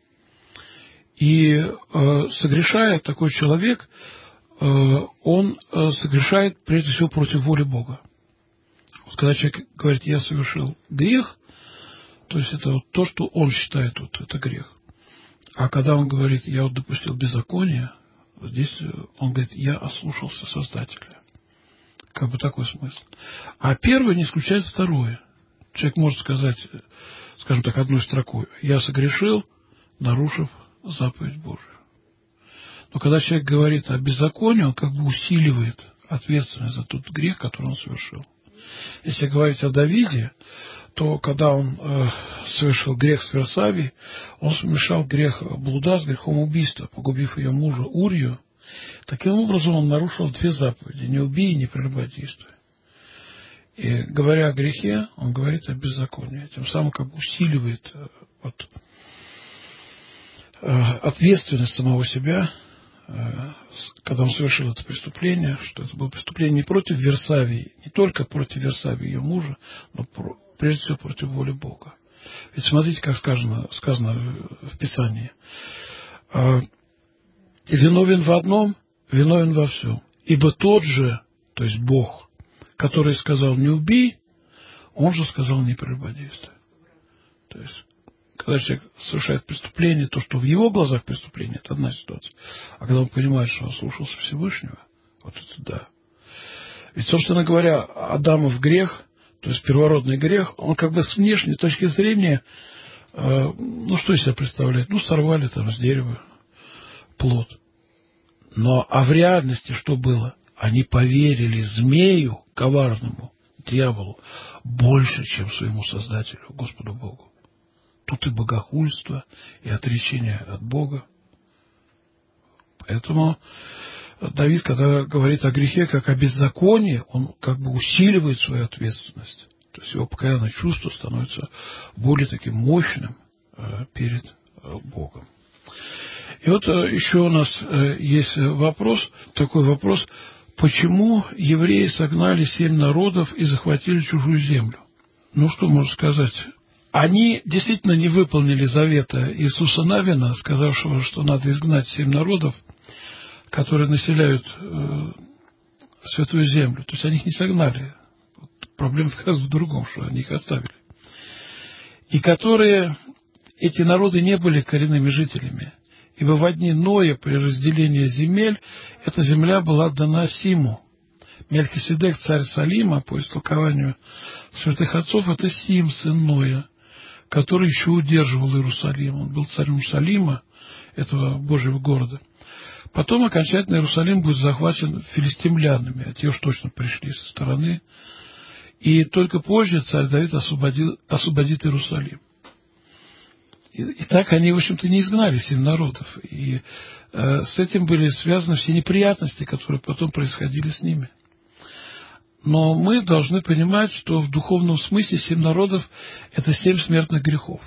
И э, согрешая такой человек, э, он э, согрешает прежде всего против воли Бога. Вот когда человек говорит: я совершил грех, то есть это вот то, что он считает, вот это грех. А когда он говорит: я вот допустил беззаконие, вот здесь он говорит: я ослушался Создателя. Как бы такой смысл. А первое не исключает второе. Человек может сказать, скажем так, одной строкой: я согрешил, нарушив заповедь Божию. Но когда человек говорит о беззаконии, он как бы усиливает ответственность за тот грех, который он совершил. Если говорить о Давиде, то когда он э, совершил грех с Версавией, он смешал грех блуда с грехом убийства, погубив ее мужа Урию. Таким образом он нарушил две заповеди: не убей и не прелюбодействуй. И говоря о грехе, он говорит о беззаконии. Тем самым как бы усиливает э, вот, э, ответственность самого себя, э, когда он совершил это преступление, что это было преступление не против Версавии, не только против Версавии ее мужа, но про, прежде всего против воли Бога. Ведь смотрите, как сказано, сказано в Писании. Э, виновен в одном, виновен во всем. Ибо тот же, то есть Бог, который сказал: не убей, он же сказал: не прелюбодействуй. То есть, когда человек совершает преступление, то, что в его глазах преступление, это одна ситуация. А когда он понимает, что он слушался Всевышнего, вот это да. Ведь, собственно говоря, Адамов грех, то есть первородный грех, он как бы с внешней точки зрения, э, ну, что из себя представляет? Ну, сорвали там с дерева плод. Но, а в реальности что было? Они поверили змею, коварному, дьяволу, больше, чем своему Создателю, Господу Богу. Тут и богохульство, и отречение от Бога. Поэтому Давид, когда говорит о грехе как о беззаконии, он как бы усиливает свою ответственность. То есть его покаянное чувство становится более таким мощным перед Богом. И вот еще у нас есть вопрос, такой вопрос, почему евреи согнали семь народов и захватили чужую землю? Ну, что можно сказать? Они действительно не выполнили завета Иисуса Навина, сказавшего, что надо изгнать семь народов, которые населяют э, Святую Землю. То есть они их не согнали. Вот проблема как раз в другом, что они их оставили. И которые, эти народы не были коренными жителями. Ибо в дни Ноя при разделении земель эта земля была дана Симу. Мелхиседек, царь Салима, по истолкованию святых отцов, это Сим, сын Ноя, который еще удерживал Иерусалим. Он был царем Салима, этого Божьего города. Потом окончательно Иерусалим будет захвачен филистимлянами, а те уж точно пришли со стороны. И только позже царь Давид освободил, освободит Иерусалим. И, и так они, в общем-то, не изгнали семь народов. И э, с этим были связаны все неприятности, которые потом происходили с ними. Но мы должны понимать, что в духовном смысле семь народов – это семь смертных грехов.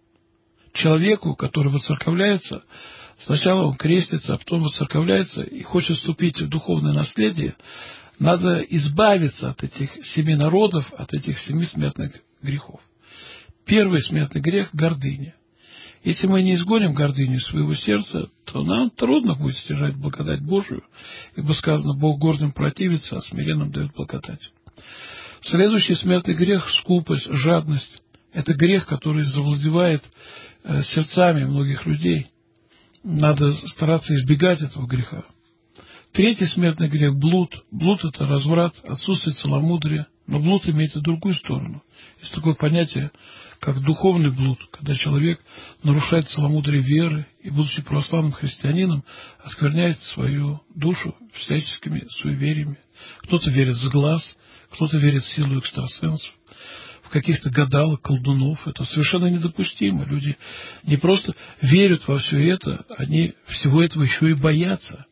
Человеку, который воцерковляется, сначала он крестится, а потом воцерковляется и хочет вступить в духовное наследие, надо избавиться от этих семи народов, от этих семи смертных грехов. Первый смертный грех – гордыня. Если мы не изгоним гордыню из своего сердца, то нам трудно будет стяжать благодать Божию, ибо сказано, Бог гордым противится, а смиренным дает благодать. Следующий смертный грех – скупость, жадность. Это грех, который завладевает сердцами многих людей. Надо стараться избегать этого греха. Третий смертный грех – блуд. Блуд – это разврат, отсутствие целомудрия. Но блуд имеет и другую сторону. Есть такое понятие, как духовный блуд, когда человек нарушает целомудрие веры и, будучи православным христианином, оскверняет свою душу всяческими суевериями. Кто-то верит в глаз, кто-то верит в силу экстрасенсов, в каких-то гадалок, колдунов. Это совершенно недопустимо. Люди не просто верят во все это, они всего этого еще и боятся.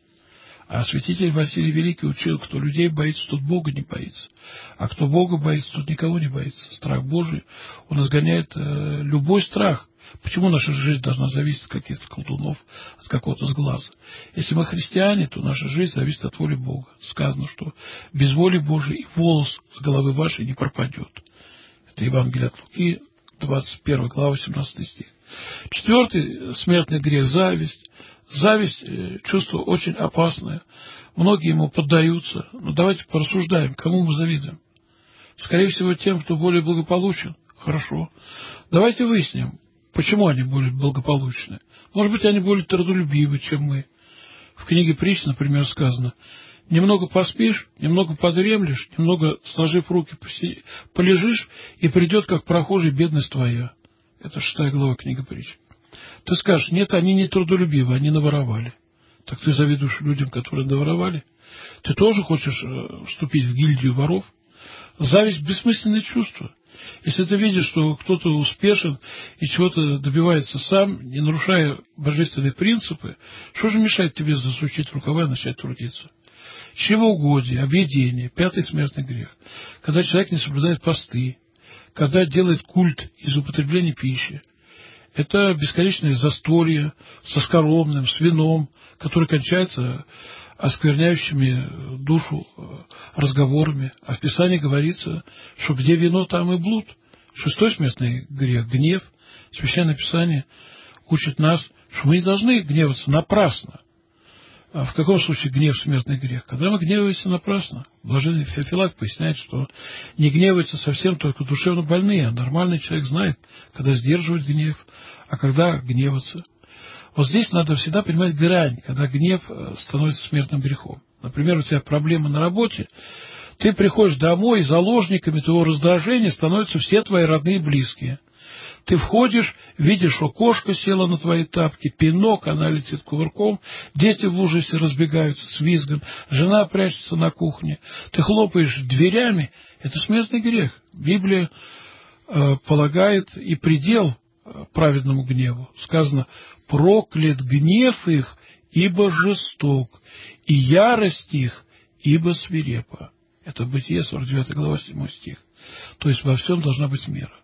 А святитель Василий Великий учил, кто людей боится, тот Бога не боится. А кто Бога боится, тот никого не боится. Страх Божий, он изгоняет э, любой страх. Почему наша жизнь должна зависеть от каких-то колдунов, от какого-то сглаза? Если мы христиане, то наша жизнь зависит от воли Бога. Сказано, что без воли Божией и волос с головы вашей не пропадет. Это Евангелие от Луки, двадцать первая глава, восемнадцатый стих. Четвертый смертный грех – зависть. Зависть – чувство очень опасное. Многие ему поддаются. Но давайте порассуждаем, кому мы завидуем. Скорее всего, тем, кто более благополучен. Хорошо. Давайте выясним, почему они более благополучны. Может быть, они более трудолюбивы, чем мы. В книге Притч, например, сказано: немного поспишь, немного подремлешь, немного сложив руки, полежишь, и придет, как прохожий, бедность твоя. Это шестая глава книги Притч. Ты скажешь: нет, они не трудолюбивы, они наворовали. Так ты завидуешь людям, которые наворовали? Ты тоже хочешь э, вступить в гильдию воров? Зависть – бессмысленное чувство. Если ты видишь, что кто-то успешен и чего-то добивается сам, не нарушая божественные принципы, что же мешает тебе засучить рукава и начать трудиться? Чревоугодие, объедение, пятый смертный грех. Когда человек не соблюдает посты, когда делает культ из употребления пищи. Это бесконечное застолье со скоромным, с вином, которое кончается оскверняющими душу разговорами. А в Писании говорится, что где вино, там и блуд. Шестой смертный грех – гнев. Священное Писание учит нас, что мы не должны гневаться напрасно. А в каком случае гнев – смертный грех? Когда мы гневаемся напрасно. Блаженный Феофилакт поясняет, что не гневаются совсем только душевно больные, а нормальный человек знает, когда сдерживать гнев, а когда гневаться. Вот здесь надо всегда понимать грань, когда гнев становится смертным грехом. Например, у тебя проблемы на работе, ты приходишь домой, и заложниками твоего раздражения становятся все твои родные и близкие. Ты входишь, видишь, что кошка села на твои тапки, пинок, она летит кувырком, дети в ужасе разбегаются с визгом, жена прячется на кухне. Ты хлопаешь дверями, это смертный грех. Библия э, полагает и предел э, праведному гневу. Сказано: проклят гнев их, ибо жесток, и ярость их, ибо свирепа. Это Бытие, сорок девятая глава, седьмой стих. То есть во всем должна быть мера.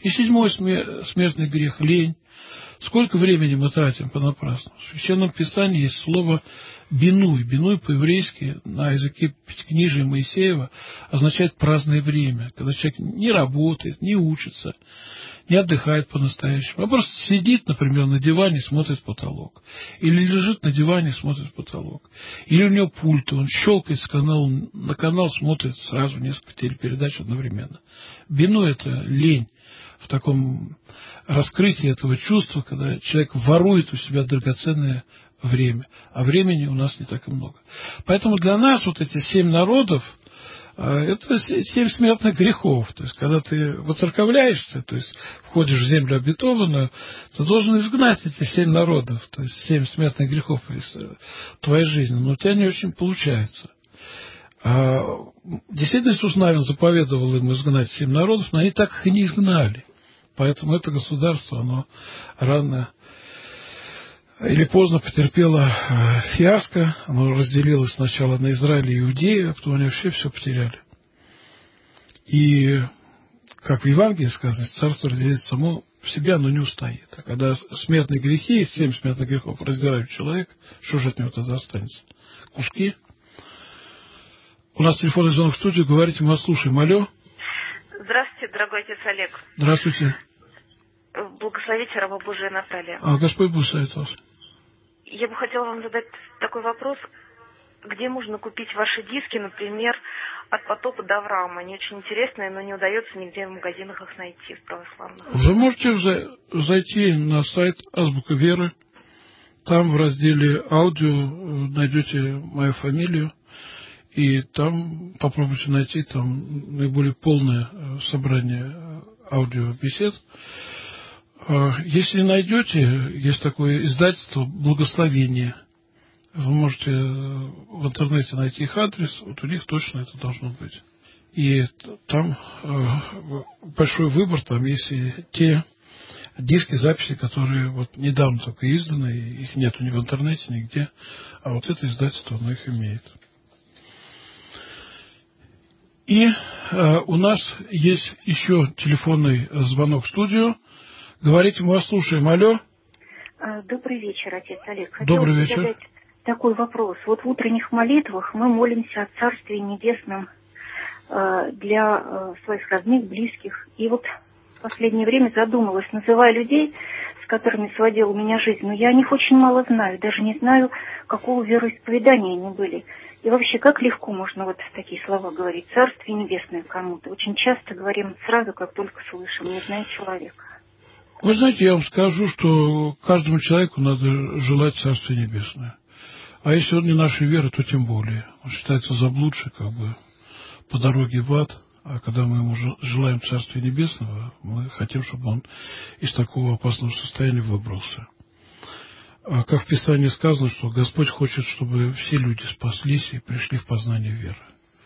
И седьмой смертный грех – лень. Сколько времени мы тратим понапрасну? В Священном Писании есть слово «бинуй». «Бинуй» по-еврейски на языке Пятикнижия Моисеева означает праздное время, когда человек не работает, не учится, не отдыхает по-настоящему, а просто сидит, например, на диване и смотрит в потолок. Или лежит на диване и смотрит в потолок. Или у него пульт, он щелкает с канала на канал, смотрит сразу несколько телепередач одновременно. Бинуй – это лень. В таком раскрытии этого чувства, когда человек ворует у себя драгоценное время. А времени у нас не так и много. Поэтому для нас вот эти семь народов, это семь смертных грехов. То есть, когда ты воцерковляешься, то есть, входишь в землю обетованную, ты должен изгнать эти семь народов, то есть, семь смертных грехов из твоей жизни. Но у тебя не очень получается. Действительно, Иисус Навин заповедовал им изгнать семь народов, но они так их и не изгнали. Поэтому это государство, оно рано или поздно потерпело фиаско. Оно разделилось сначала на Израиль и Иудею, а потом они вообще все потеряли. И, как в Евангелии сказано, царство разделится само в себя, оно не устоит. А когда смертные грехи, семь смертных грехов раздирают человека, что же от него тогда останется? Куски? У нас телефонный звонок в студию, говорите, мы вас слушаем. Алло. Здравствуйте, дорогой отец Олег. Здравствуйте. Благословите раба Божия Наталья. А, Господь благословит вас. Я бы хотела вам задать такой вопрос. Где можно купить ваши диски, например, от потопа до Авраама? Они очень интересные, но не удается нигде в магазинах их найти, в православных. Вы можете зайти на сайт Азбука Веры. Там в разделе аудио найдете мою фамилию. И там попробуйте найти там наиболее полное собрание аудиобесед. Если найдете, есть такое издательство «Благословение». Вы можете в интернете найти их адрес, вот у них точно это должно быть. И там большой выбор, там есть и те диски, записи, которые вот недавно только изданы, их нету ни в интернете, нигде, а вот это издательство, оно их имеет. И э, у нас есть еще телефонный звонок в студию. Говорите, мы вас слушаем. Алло. Добрый вечер, отец Олег. Хотела Добрый вечер. задать такой вопрос. Вот в утренних молитвах мы молимся о Царстве Небесном э, для э, своих родных, близких. И вот в последнее время задумалась, называя людей, с которыми сводила у меня жизнь, но я о них очень мало знаю, даже не знаю, какого вероисповедания они были. И вообще, как легко можно вот такие слова говорить? Царствие Небесное кому-то. Очень часто говорим сразу, как только слышим, не зная человека. Вы знаете, я вам скажу, что каждому человеку надо желать Царствие Небесное. А если он не нашей веры, то тем более. Он считается заблудший, как бы, по дороге в ад. А когда мы ему желаем Царствия Небесного, мы хотим, чтобы он из такого опасного состояния выбрался. А как в Писании сказано, что Господь хочет, чтобы все люди спаслись и пришли в познание веры.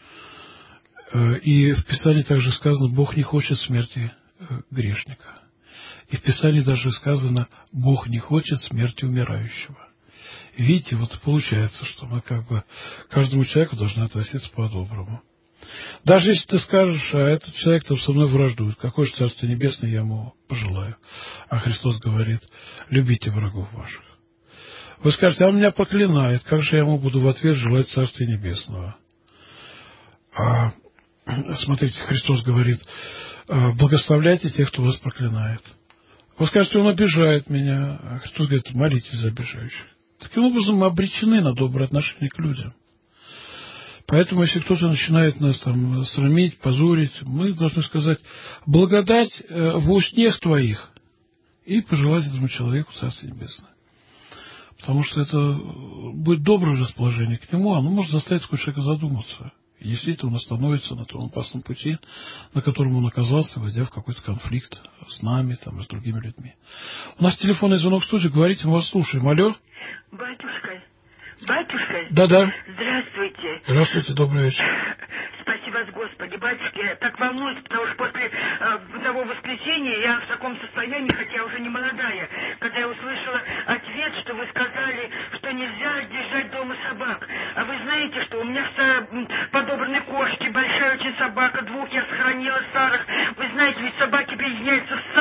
И в Писании также сказано, Бог не хочет смерти грешника. И в Писании даже сказано, Бог не хочет смерти умирающего. И видите, вот получается, что мы как бы к каждому человеку должны относиться по-доброму. Даже если ты скажешь, а этот человек там со мной враждует, какое же Царство Небесное я ему пожелаю. А Христос говорит, любите врагов ваших. Вы скажете, а он меня проклинает, как же я ему буду в ответ желать Царствия Небесного? А, смотрите, Христос говорит, благословляйте тех, кто вас проклинает. Вы скажете, он обижает меня. А Христос говорит, молитесь за обижающих. Таким образом, мы обречены на доброе отношение к людям. Поэтому, если кто-то начинает нас там срамить, позорить, мы должны сказать, благодать в устнях твоих, и пожелать этому человеку Царствие Небесное. Потому что это будет доброе расположение к нему, оно может заставить такого человека задуматься. И действительно он остановится на том опасном пути, на котором он оказался, войдя в какой-то конфликт с нами, там, и с другими людьми. У нас телефонный звонок в студию, говорите, мы вас слушаем. Алло. Батюшка, батюшка. Да-да. Здравствуйте. Здравствуйте, добрый вечер. Спаси вас, Господи. Батюшка, я так волнуюсь, потому что после э, того воскресенья я в таком состоянии, хотя уже не молодая, когда я услышала ответ, что вы сказали, что нельзя держать дома собак. А вы знаете, что у меня подобраны кошки, большая очень собака, двух я сохранила старых. Вы знаете, ведь собаки объединяются в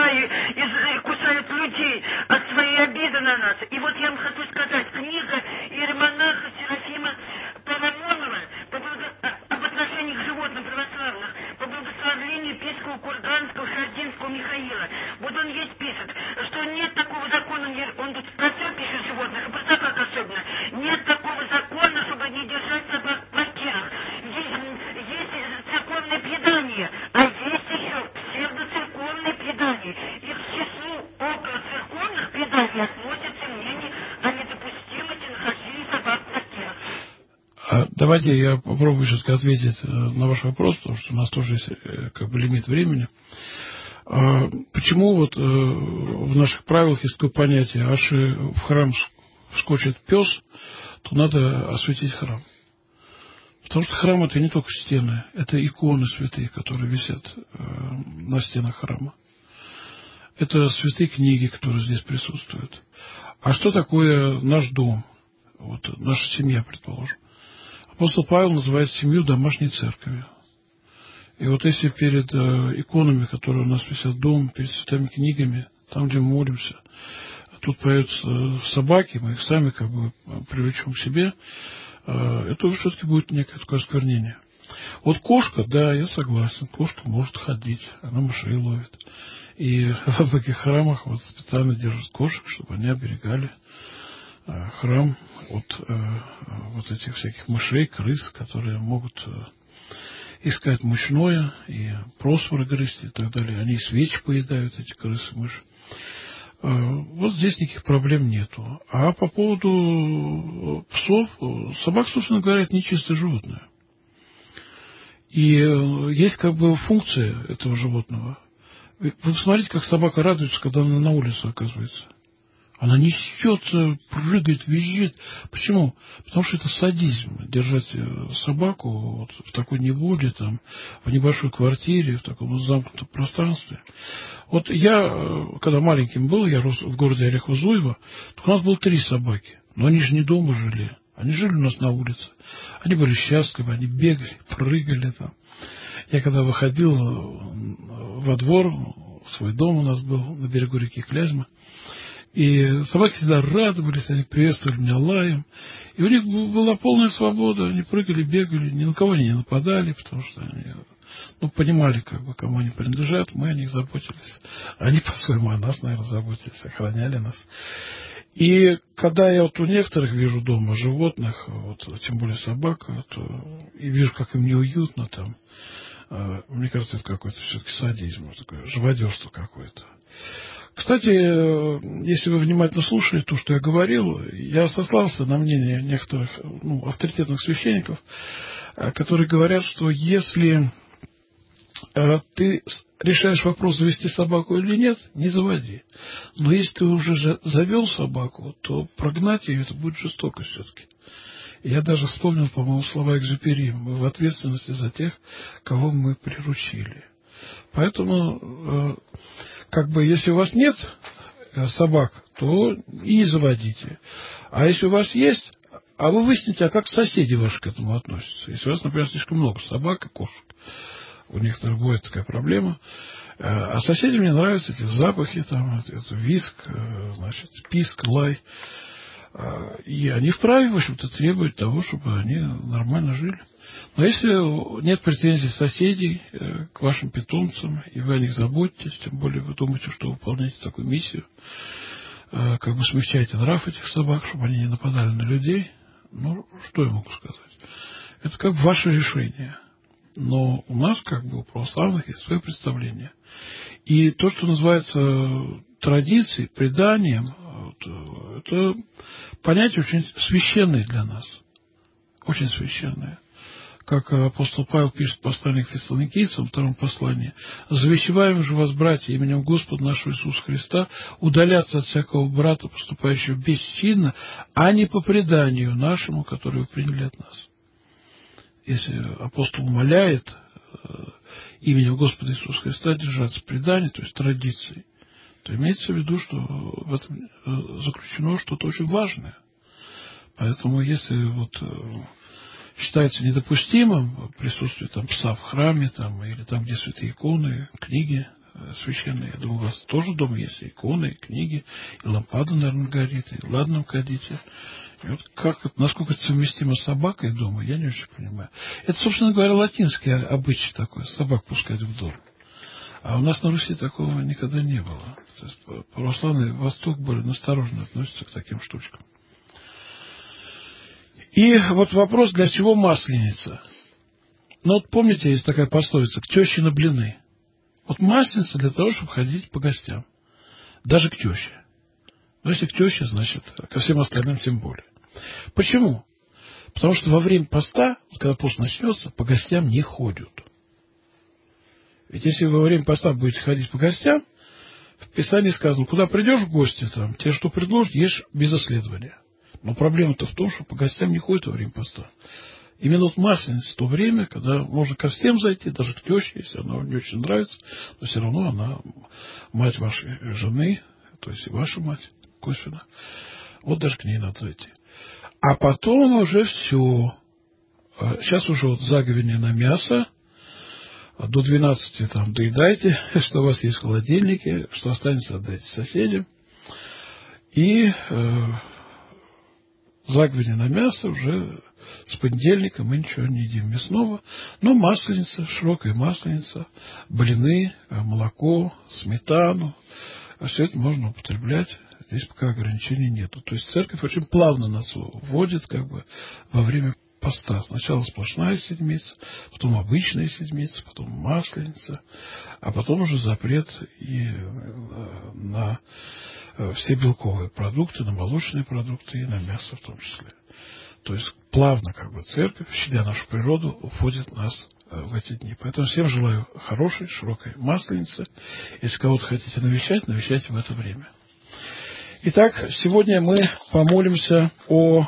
святого Михаила. Вот он есть пишет, что нет такого закона, он тут про все пишет животных, и про собак особенно. Нет такого закона, чтобы не держать собак в квартирах. Есть, есть церковное предание, а есть еще псевдоцерковное предание. И к числу около церковных преданий относятся мнения о недопустимости нахождения собак в квартирах. Давайте я попробую все-таки ответить на ваш вопрос, потому что у нас тоже есть как бы лимит времени. Почему вот в наших правилах есть такое понятие, аж в храм вскочит пес, то надо осветить храм. Потому что храм — это не только стены, это иконы святые, которые висят на стенах храма. Это святые книги, которые здесь присутствуют. А что такое наш дом? Вот наша семья, предположим. Апостол Павел называет семью домашней церковью. И вот если перед э, иконами, которые у нас висят дома, перед святыми книгами, там, где мы молимся, тут появятся собаки, мы их сами как бы привлечем к себе, э, это все-таки будет некое такое осквернение. Вот кошка, да, я согласен, кошка может ходить, она мышей ловит. И в многих храмах вот специально держат кошек, чтобы они оберегали э, храм от э, вот этих всяких мышей, крыс, которые могут э, искать мучное и просфоры грызть и так далее. Они и свечи поедают, эти крысы, мыши. Э, вот здесь никаких проблем нету. А по поводу псов, собак, собственно говоря, это нечистое животное. И э, есть как бы функция этого животного. Вы посмотрите, как собака радуется, когда она на улице оказывается. Она несется, прыгает, визжит. Почему? Потому что это садизм. Держать собаку вот в такой неволе, там, в небольшой квартире, в таком замкнутом пространстве. Вот я, когда маленьким был, я рос в городе Орехово-Зуево, то у нас было три собаки. Но они же не дома жили. Они жили у нас на улице. Они были счастливы, они бегали, прыгали там. Я когда выходил во двор, в свой дом у нас был на берегу реки Клязьма, и собаки всегда радовались, они приветствовали меня лаем. И у них была полная свобода, они прыгали, бегали, ни на кого они не нападали, потому что они ну, понимали, как бы, кому они принадлежат, мы о них заботились. Они по-своему о нас, наверное, заботились, охраняли нас. И когда я вот у некоторых вижу дома животных, вот, тем более собак, вот, и вижу, как им неуютно там, мне кажется, это какой-то все-таки садизм, такое живодерство какое-то. Кстати, если вы внимательно слушали то, что я говорил, я сослался на мнение некоторых ну, авторитетных священников, которые говорят, что если ты решаешь вопрос, завести собаку или нет, не заводи. Но если ты уже завел собаку, то прогнать ее это будет жестоко все-таки. Я даже вспомнил, по-моему, слова Экзюпери: мы в ответственности за тех, кого мы приручили. Поэтому, как бы, если у вас нет собак, то и не заводите. А если у вас есть, а вы выясните, а как соседи ваши к этому относятся. Если у вас, например, слишком много собак и кошек, у некоторых будет такая проблема. А соседям не нравятся эти запахи, там, это визг, значит, писк, лай. И они вправе, в общем-то, требовать того, чтобы они нормально жили. Но если нет претензий соседей к вашим питомцам, и вы о них заботитесь, тем более вы думаете, что выполняете такую миссию, как бы смягчаете нрав этих собак, чтобы они не нападали на людей, ну, что я могу сказать? Это как бы ваше решение. Но у нас, как бы, у православных есть свое представление. И то, что называется традицией, преданием, это понятие очень священное для нас. Очень священное. Как апостол Павел пишет в послании к Фессалоникийцам, в втором послании: «Завещеваем же вас, братья, именем Господа нашего Иисуса Христа, удаляться от всякого брата, поступающего бесчинно, а не по преданию нашему, которое вы приняли от нас». Если апостол умоляет именем Господа Иисуса Христа держаться предания, то есть традиции, то имеется в виду, что в этом заключено что-то очень важное. Поэтому если вот считается недопустимым присутствие там пса в храме, там, или там, где святые иконы, книги священные, я думаю, у вас тоже дома есть и иконы, и книги, и лампада, наверное, горит, и ладном кадите. И вот как, насколько это совместимо с собакой дома, я не очень понимаю. Это, собственно говоря, латинский обычай такой, собак пускать в дом. А у нас на Руси такого никогда не было. То есть православный Восток более настороженно относится к таким штучкам. И вот вопрос, для чего масленица? Ну вот помните, есть такая пословица: к теще на блины. Вот масленица для того, чтобы ходить по гостям. Даже к теще. Но если к теще, значит, ко всем остальным тем более. Почему? Потому что во время поста, когда пост начнется, по гостям не ходят. Ведь если вы во время поста будете ходить по гостям, в Писании сказано, куда придешь в гости, там, тебе что предложат, ешь без исследования. Но проблема-то в том, что по гостям не ходят во время поста. Именно вот масленица то время, когда можно ко всем зайти, даже к теще, если она вам не очень нравится, но все равно она мать вашей жены, то есть и ваша мать, косвенно. Вот даже к ней надо зайти. А потом уже все. Сейчас уже вот заговение на мясо. До двенадцати там доедайте, что у вас есть в холодильнике, что останется, отдайте соседям. И э, заговение на мясо уже с понедельника мы ничего не едим мясного. Но масленица, широкая масленица, блины, молоко, сметану. Все это можно употреблять. Здесь пока ограничений нету. То есть церковь очень плавно нас вводит как бы во время поста. Сначала сплошная седмица, потом обычная седмица, потом масленица, а потом уже запрет и на все белковые продукты, на молочные продукты и на мясо в том числе. То есть плавно как бы церковь, щадя нашу природу, вводит нас в эти дни. Поэтому всем желаю хорошей, широкой масленицы. Если кого-то хотите навещать, навещайте в это время. Итак, сегодня мы помолимся о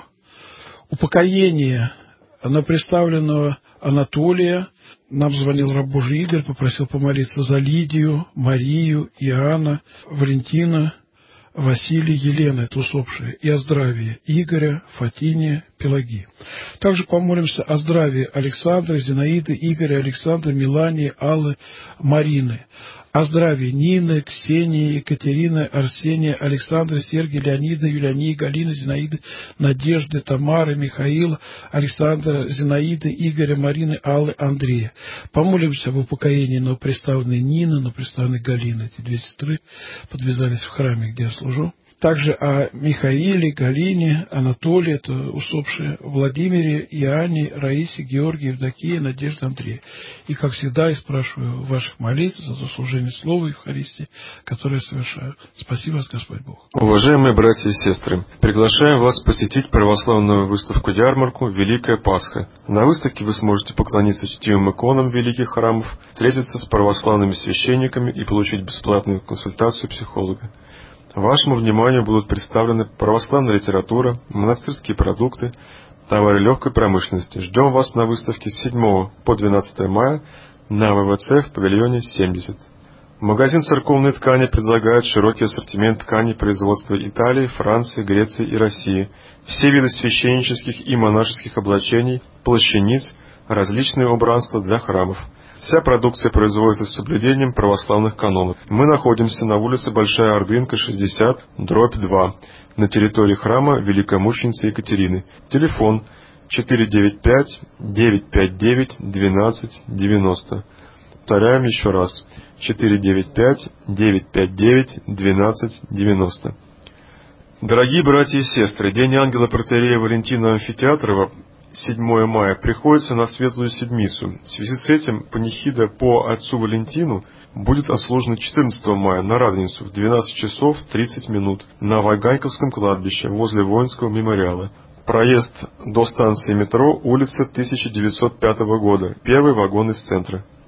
упокоении новоприставленного Анатолия. Нам звонил раб Божий Игорь, попросил помолиться за Лидию, Марию, Иоанна, Валентина, Василия, Елена, это усопшие, и о здравии Игоря, Фатиния, Пелагии. Также помолимся о здравии Александра, Зинаиды, Игоря, Александра, Милании, Аллы, Марины. О здравии Нины, Ксении, Екатерины, Арсения, Александра, Сергия, Леонида, Юлиании, Галины, Зинаиды, Надежды, Тамары, Михаила, Александра, Зинаиды, Игоря, Марины, Аллы, Андрея. Помолимся об упокоении новоприставленной Нины, новоприставленной Галины. Эти две сестры подвязались в храме, где я служу. Также о Михаиле, Галине, Анатолии, это усопшие, Владимире, Иоанне, Раисе, Георгии, Евдокии, Надежде, Андрея. И, как всегда, я спрашиваю ваших молитв за заслужение слова Евхаристии, которое я совершаю. Спасибо вас, Господь Бог. Уважаемые братья и сестры, приглашаем вас посетить православную выставку-ярмарку «Великая Пасха». На выставке вы сможете поклониться чтимым иконам великих храмов, встретиться с православными священниками и получить бесплатную консультацию психолога. Вашему вниманию будут представлены православная литература, монастырские продукты, товары легкой промышленности. Ждем вас на выставке с седьмого по двенадцатое мая на вэ вэ цэ в павильоне семьдесят. Магазин церковной ткани предлагает широкий ассортимент тканей производства Италии, Франции, Греции и России, все виды священнических и монашеских облачений, плащаниц, различные убранства для храмов. Вся продукция производится с соблюдением православных канонов. Мы находимся на улице Большая Ордынка, шестьдесят, дробь два, на территории храма Великомученицы Екатерины. Телефон четыре девять пять девять пять девять двенадцать девяносто. Повторяем еще раз. четыре девять пять девять пять девять двенадцать девяносто. Дорогие братья и сестры, День ангела протоиерея Валентина Амфитеатрова, седьмое мая, приходится на Светлую Седмицу. В связи с этим панихида по отцу Валентину будет отслужена четырнадцатого мая на Радоницу в двенадцать часов тридцать минут на Вайганьковском кладбище возле воинского мемориала. Проезд до станции метро, улица тысяча девятьсот пятого года, первый вагон из центра.